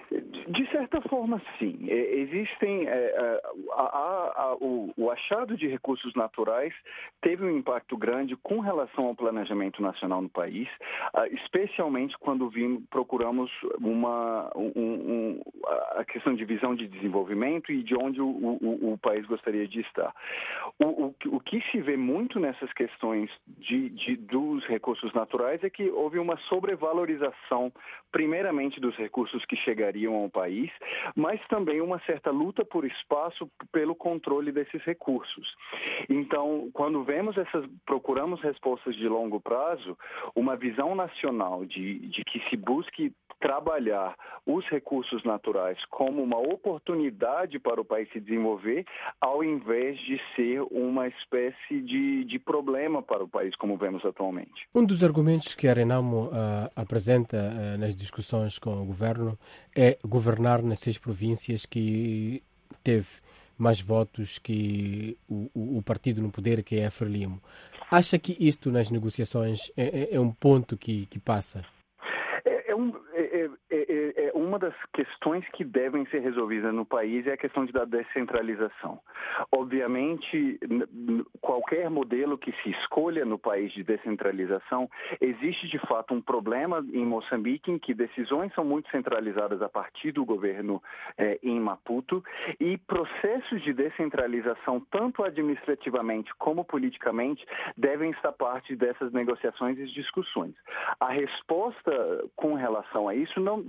De certa forma, sim. Existem é, a, a, a, o, o achado de recursos naturais teve um impacto grande com relação ao planejamento nacional no país, especialmente quando vimos, procuramos uma, um, um, a questão de visão de desenvolvimento e de onde o, o, o país gostaria de estar. O, o, o que se vê muito nessas questões de, de, dos recursos naturais é que houve uma sobrevalorização, primeiramente, dos recursos que chegariam ao país, mas também uma certa luta por espaço pelo controle desses recursos. Então, quando vemos essas, procuramos respostas de longo prazo, uma visão nacional de, de que se busque trabalhar os recursos naturais como uma oportunidade para o país se desenvolver, ao invés de ser uma espécie de, de problema para o país, como vemos atualmente. Um dos argumentos que a Renamo uh, apresenta uh, nas discussões com o governo é governar nas seis províncias que teve mais votos que o, o, o partido no poder, que é a Frelimo. Acha que isto nas negociações é, é um ponto que, que passa? É, é, um, é, é, é uma das questões que devem ser resolvidas no país é a questão da descentralização. Obviamente, qualquer modelo que se escolha no país de descentralização, existe de fato um problema em Moçambique em que decisões são muito centralizadas a partir do governo eh, em Maputo e processos de descentralização, tanto administrativamente como politicamente, devem estar parte dessas negociações e discussões. A resposta com relação a isso, não,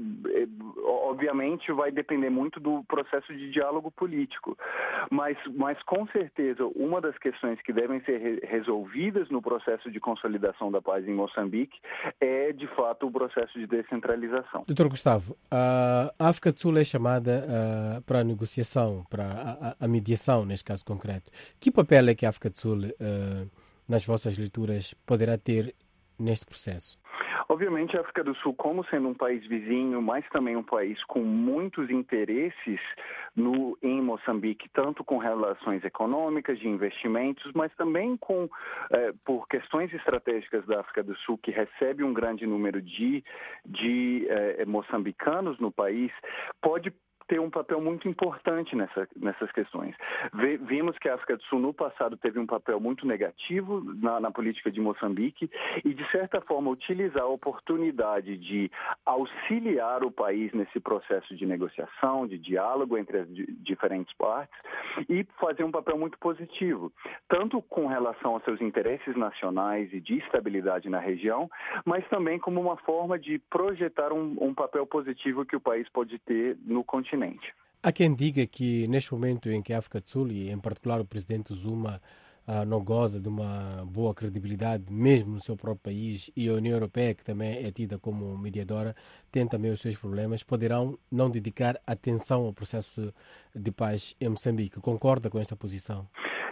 obviamente, vai depender muito do processo de diálogo político. Mas, mas, com certeza, uma das questões que devem ser re- resolvidas no processo de consolidação da paz em Moçambique é, de fato, o processo de descentralização. doutor Gustavo, a África do Sul é chamada uh, para a negociação, para a, a mediação, neste caso concreto. Que papel é que a África do Sul, uh, nas vossas leituras, poderá ter neste processo? Obviamente, a África do Sul, como sendo um país vizinho, mas também um país com muitos interesses no, em Moçambique, tanto com relações econômicas, de investimentos, mas também com, eh, por questões estratégicas da África do Sul, que recebe um grande número de, de eh, moçambicanos no país, pode ter um papel muito importante nessa, nessas questões. V- vimos que a África do Sul, no passado, teve um papel muito negativo na, na política de Moçambique e, de certa forma, utilizar a oportunidade de auxiliar o país nesse processo de negociação, de diálogo entre as di- diferentes partes e fazer um papel muito positivo, tanto com relação aos seus interesses nacionais e de estabilidade na região, mas também como uma forma de projetar um, um papel positivo que o país pode ter no continente. Há quem diga que neste momento em que a África do Sul, e em particular o presidente Zuma, uh, não goza de uma boa credibilidade, mesmo no seu próprio país, e a União Europeia, que também é tida como mediadora, tem também os seus problemas, poderão não dedicar atenção ao processo de paz em Moçambique. Concorda com esta posição?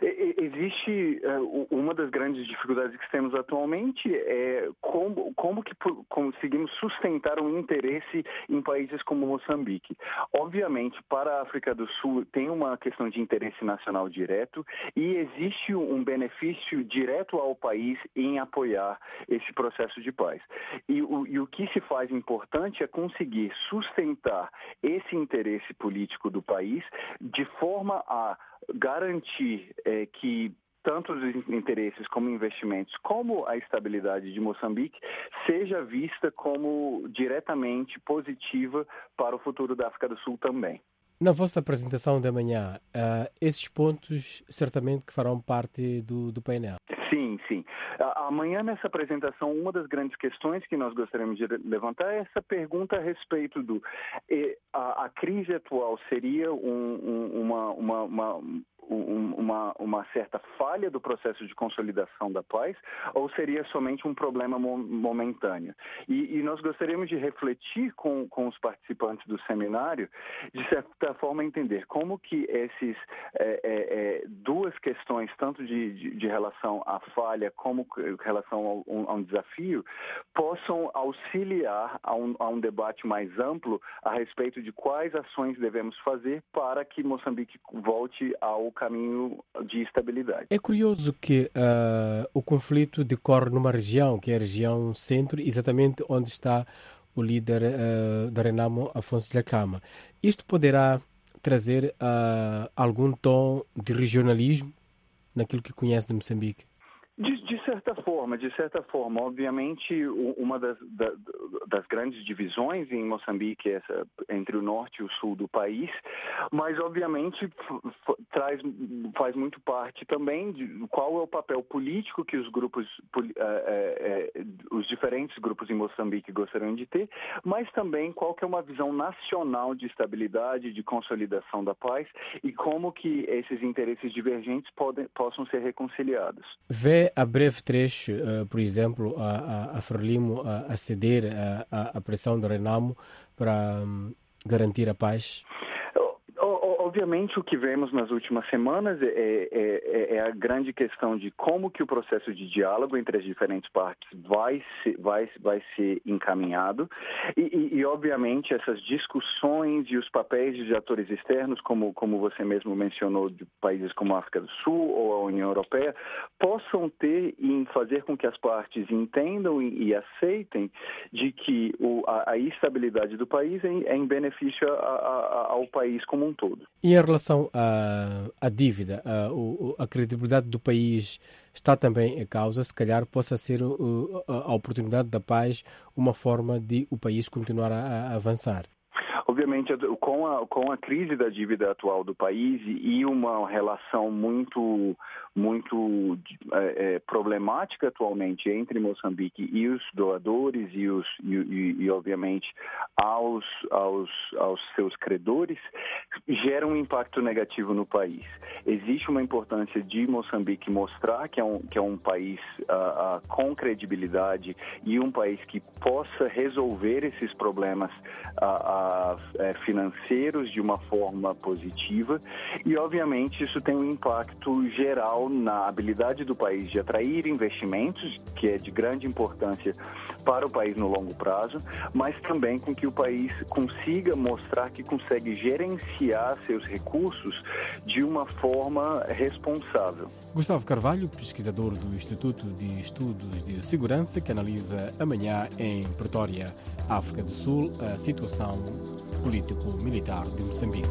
Existe uh, uma das grandes dificuldades que temos atualmente é como, como que conseguimos sustentar um interesse em países como Moçambique. Obviamente, para a África do Sul tem uma questão de interesse nacional direto e existe um benefício direto ao país em apoiar esse processo de paz. E o, e o que se faz importante é conseguir sustentar esse interesse político do país de forma a garantir é, que tanto os interesses como investimentos, como a estabilidade de Moçambique, seja vista como diretamente positiva para o futuro da África do Sul também. Na vossa apresentação da manhã, uh, esses pontos certamente que farão parte do, do painel. Sim, sim. Amanhã, nessa apresentação, uma das grandes questões que nós gostaríamos de levantar é essa pergunta a respeito do... A, a crise atual seria um, um, uma... uma, uma um, uma, uma certa falha do processo de consolidação da paz ou seria somente um problema mo- momentâneo? E, e nós gostaríamos de refletir com, com os participantes do seminário, de certa forma entender como que esses é, é, duas questões, tanto de, de, de relação à falha como em relação ao, a um desafio, possam auxiliar a um, a um debate mais amplo a respeito de quais ações devemos fazer para que Moçambique volte ao caminho de estabilidade. É curioso que uh, o conflito decorre numa região, que é a região centro, exatamente onde está o líder uh, da Renamo, Afonso Dhlakama. Isto poderá trazer uh, algum tom de regionalismo naquilo que conhece de Moçambique? De, de certa forma, de certa forma. Obviamente, uma das, da, das grandes divisões em Moçambique é essa, entre o norte e o sul do país, mas, obviamente, f, f, traz, faz muito parte também de qual é o papel político que os grupos, é, é, os diferentes grupos em Moçambique gostariam de ter, mas também qual que é uma visão nacional de estabilidade, de consolidação da paz e como que esses interesses divergentes podem, possam ser reconciliados. Vê a breve trecho, uh, por exemplo, a, a, a Frelimo a, a ceder a, a pressão do Renamo para um, garantir a paz? Obviamente, o que vemos nas últimas semanas é, é, é a grande questão de como que o processo de diálogo entre as diferentes partes vai ser, vai, vai ser encaminhado e, e, e, obviamente, essas discussões e os papéis de atores externos, como, como você mesmo mencionou, de países como a África do Sul ou a União Europeia, possam ter em fazer com que as partes entendam e, e aceitem de que o, a, a estabilidade do país é em, é em benefício a, a, ao país como um todo. E em relação à, à dívida, a, o, a credibilidade do país está também em causa. Se calhar possa ser uh, a oportunidade da paz uma forma de o país continuar a, a avançar. Obviamente, com a, com a crise da dívida atual do país e uma relação muito, muito é, é, problemática atualmente entre Moçambique e os doadores e, os, e, e, e obviamente, aos, aos, aos seus credores, gera um impacto negativo no país. Existe uma importância de Moçambique mostrar que é um, que é um país uh, uh, com credibilidade e um país que possa resolver esses problemas uh, uh, financeiros de uma forma positiva e, obviamente, isso tem um impacto geral na habilidade do país de atrair investimentos, que é de grande importância para o país no longo prazo, mas também com que o país consiga mostrar que consegue gerenciar seus recursos de uma forma responsável. Gustavo Carvalho, pesquisador do Instituto de Estudos de Segurança, que analisa amanhã em Pretória, África do Sul, a situação político-militar de Moçambique.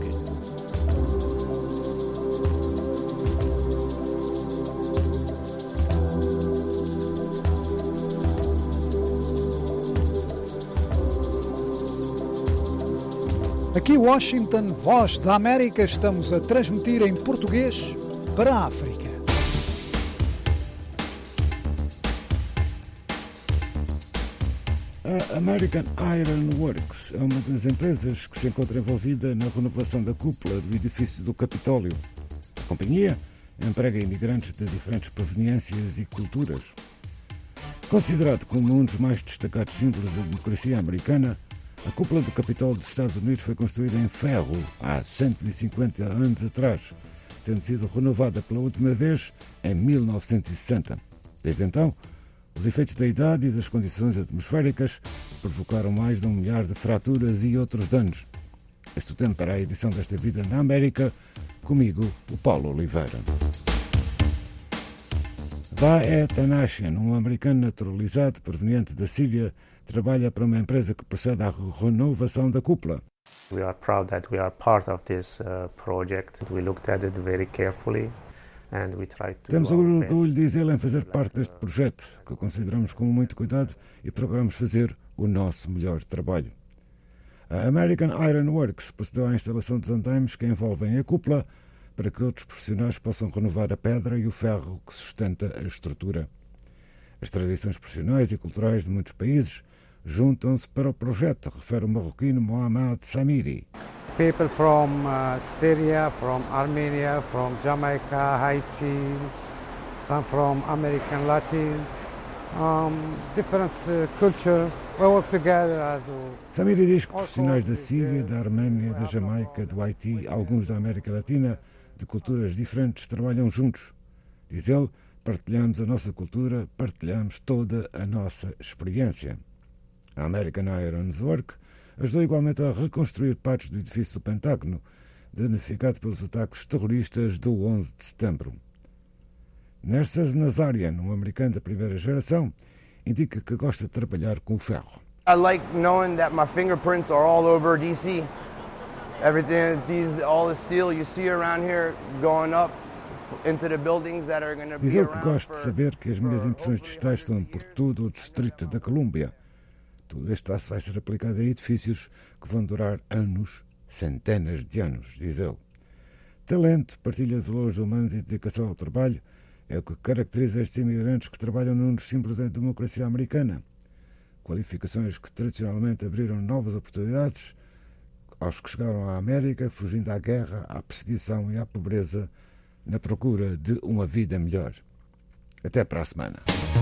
Aqui Washington, Voz da América, estamos a transmitir em português para a África. A American Iron Works é uma das empresas que se encontra envolvida na renovação da cúpula do edifício do Capitólio. A companhia emprega imigrantes de diferentes proveniências e culturas. Considerado como um dos mais destacados símbolos da democracia americana, a cúpula do Capitólio dos Estados Unidos foi construída em ferro há cento e cinquenta anos atrás, tendo sido renovada pela última vez em mil novecentos e sessenta. Desde então, os efeitos da idade e das condições atmosféricas provocaram mais de um milhar de fraturas e outros danos. Este é o tempo para a edição desta Vida na América, comigo, o Paulo Oliveira. Vahe Tanashian, um americano naturalizado proveniente da Síria, trabalha para uma empresa que procede à renovação da cúpula. We are proud that we are part of this uh, project. We looked at it very carefully. And we try to Temos o orgulho, diz ele, em fazer parte deste projeto, que consideramos com muito cuidado e procuramos fazer o nosso melhor trabalho. A American Iron Works procedeu à instalação dos andaimes que envolvem a cúpula para que outros profissionais possam renovar a pedra e o ferro que sustenta a estrutura. As tradições profissionais e culturais de muitos países juntam-se para o projeto, refere o marroquino Mohamed Samiri. people from uh, Syria, from Armenia, from Jamaica, Haiti, some from American Latin, um, different uh, culture. We work together as a... Samira diz que profissionais da Síria, da Arménia, da Jamaica, do Haiti, alguns da América Latina, de culturas diferentes, trabalham juntos. Diz ele, partilhamos a nossa cultura, partilhamos toda a nossa experiência. A American Irons Work ajudou igualmente a reconstruir partes do edifício do Pentágono, danificado pelos ataques terroristas do onze de setembro. Nerses Nazarian, um americano da primeira geração, indica que gosta de trabalhar com o ferro. I like knowing that my fingerprints are all over D C. Everything, these, all the steel you see around here going up into the buildings that are going to be Diz ele que around gosta de saber que as minhas impressões digitais estão por todo o distrito da Colômbia. Todo este aço vai ser aplicado a edifícios que vão durar anos, centenas de anos, diz ele. Talento, partilha de valores humanos e dedicação ao trabalho é o que caracteriza estes imigrantes que trabalham num dos símbolos da democracia americana. Qualificações que tradicionalmente abriram novas oportunidades aos que chegaram à América, fugindo à guerra, à perseguição e à pobreza, na procura de uma vida melhor. Até para a semana.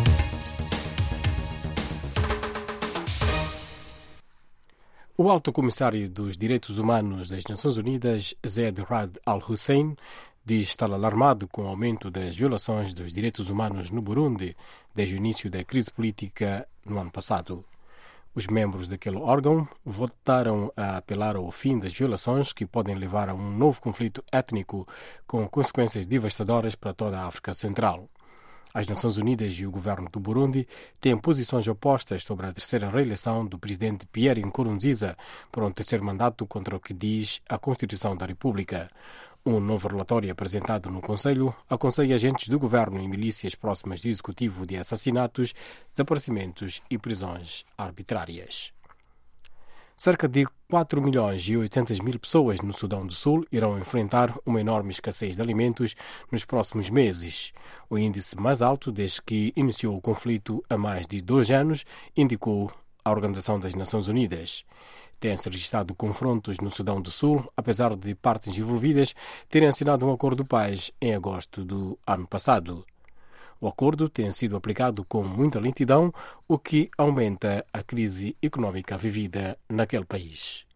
O alto comissário dos Direitos Humanos das Nações Unidas, Zeid Ra'ad al-Hussein, diz estar alarmado com o aumento das violações dos direitos humanos no Burundi desde o início da crise política no ano passado. Os membros daquele órgão votaram a apelar ao fim das violações que podem levar a um novo conflito étnico com consequências devastadoras para toda a África Central. As Nações Unidas e o governo do Burundi têm posições opostas sobre a terceira reeleição do presidente Pierre Nkurunziza para um terceiro mandato contra o que diz a Constituição da República. Um novo relatório apresentado no Conselho aconselha agentes do governo e milícias próximas do executivo de assassinatos, desaparecimentos e prisões arbitrárias. Cerca de quatro milhões e oitocentas mil pessoas no Sudão do Sul irão enfrentar uma enorme escassez de alimentos nos próximos meses. O índice mais alto desde que iniciou o conflito há mais de dois anos, indicou a Organização das Nações Unidas. Tem-se registrado confrontos no Sudão do Sul, apesar de partes envolvidas terem assinado um acordo de paz em agosto do ano passado. O acordo tem sido aplicado com muita lentidão, o que aumenta a crise económica vivida naquele país.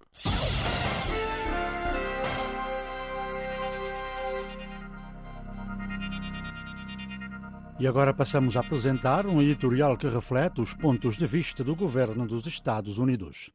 E agora passamos a apresentar um editorial que reflete os pontos de vista do governo dos Estados Unidos.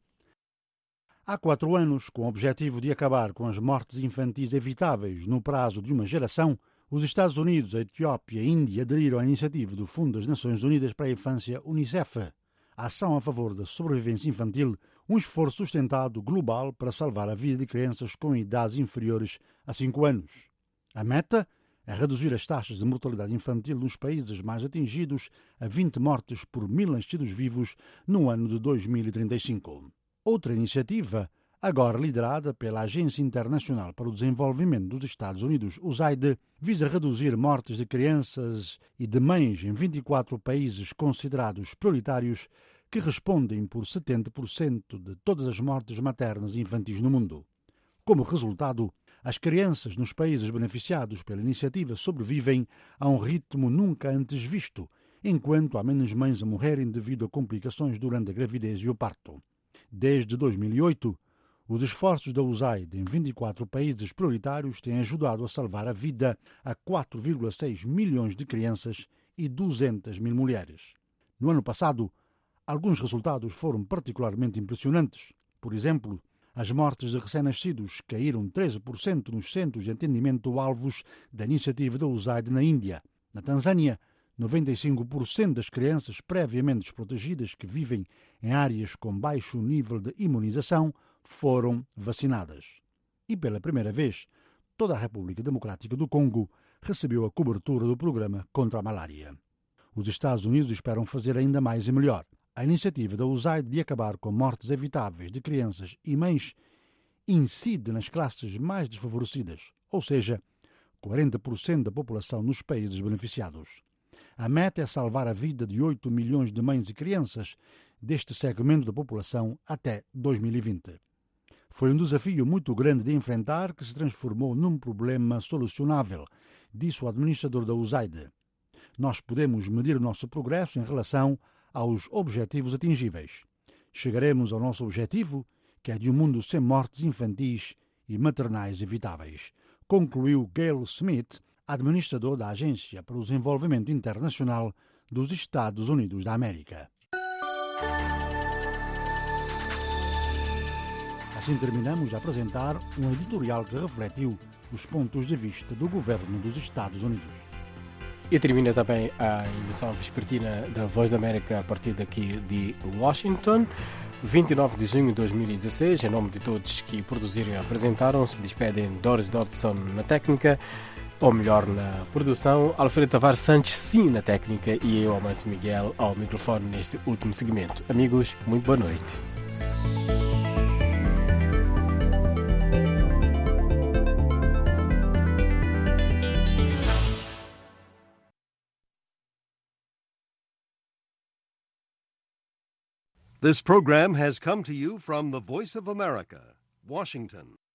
Há quatro anos, com o objetivo de acabar com as mortes infantis evitáveis no prazo de uma geração, os Estados Unidos, a Etiópia e a Índia aderiram à iniciativa do Fundo das Nações Unidas para a Infância, Unicef, a ação a favor da sobrevivência infantil, um esforço sustentado global para salvar a vida de crianças com idades inferiores a cinco anos. A meta é reduzir as taxas de mortalidade infantil nos países mais atingidos a vinte mortes por mil nascidos vivos no ano de dois mil e trinta e cinco. Outra iniciativa, agora liderada pela Agência Internacional para o Desenvolvimento dos Estados Unidos, U S A I D, visa reduzir mortes de crianças e de mães em vinte e quatro países considerados prioritários, que respondem por setenta por cento de todas as mortes maternas e infantis no mundo. Como resultado, as crianças nos países beneficiados pela iniciativa sobrevivem a um ritmo nunca antes visto, enquanto há menos mães a morrerem devido a complicações durante a gravidez e o parto. Desde dois mil e oito, os esforços da U S A I D em vinte e quatro países prioritários têm ajudado a salvar a vida a quatro vírgula seis milhões de crianças e duzentas mil mulheres. No ano passado, alguns resultados foram particularmente impressionantes. Por exemplo, as mortes de recém-nascidos caíram treze por cento nos centros de atendimento alvos da iniciativa da U S A I D na Índia. Na Tanzânia, noventa e cinco por cento das crianças previamente desprotegidas que vivem em áreas com baixo nível de imunização foram vacinadas. E pela primeira vez, toda a República Democrática do Congo recebeu a cobertura do programa contra a malária. Os Estados Unidos esperam fazer ainda mais e melhor. A iniciativa da U S A I D de acabar com mortes evitáveis de crianças e mães incide nas classes mais desfavorecidas, ou seja, quarenta por cento da população nos países beneficiados. A meta é salvar a vida de oito milhões de mães e crianças deste segmento da população até dois mil e vinte. Foi um desafio muito grande de enfrentar que se transformou num problema solucionável, disse o administrador da U S A I D. Nós podemos medir o nosso progresso em relação aos objetivos atingíveis. Chegaremos ao nosso objetivo, que é de um mundo sem mortes infantis e maternais evitáveis, concluiu Gail Smith, administrador da Agência para o Desenvolvimento Internacional dos Estados Unidos da América. Assim terminamos a apresentar um editorial que refletiu os pontos de vista do governo dos Estados Unidos. E termina também a emissão vespertina da Voz da América a partir daqui de Washington. vinte e nove de junho de dois mil e dezesseis, em nome de todos que produziram e apresentaram, se despedem Doris Dodson na técnica, ou melhor, na produção, Alfredo Tavares Santos, sim, na técnica, e eu, Amancio Miguel, ao microfone neste último segmento. Amigos, muito boa noite. This program has come to you from the Voice of America, Washington.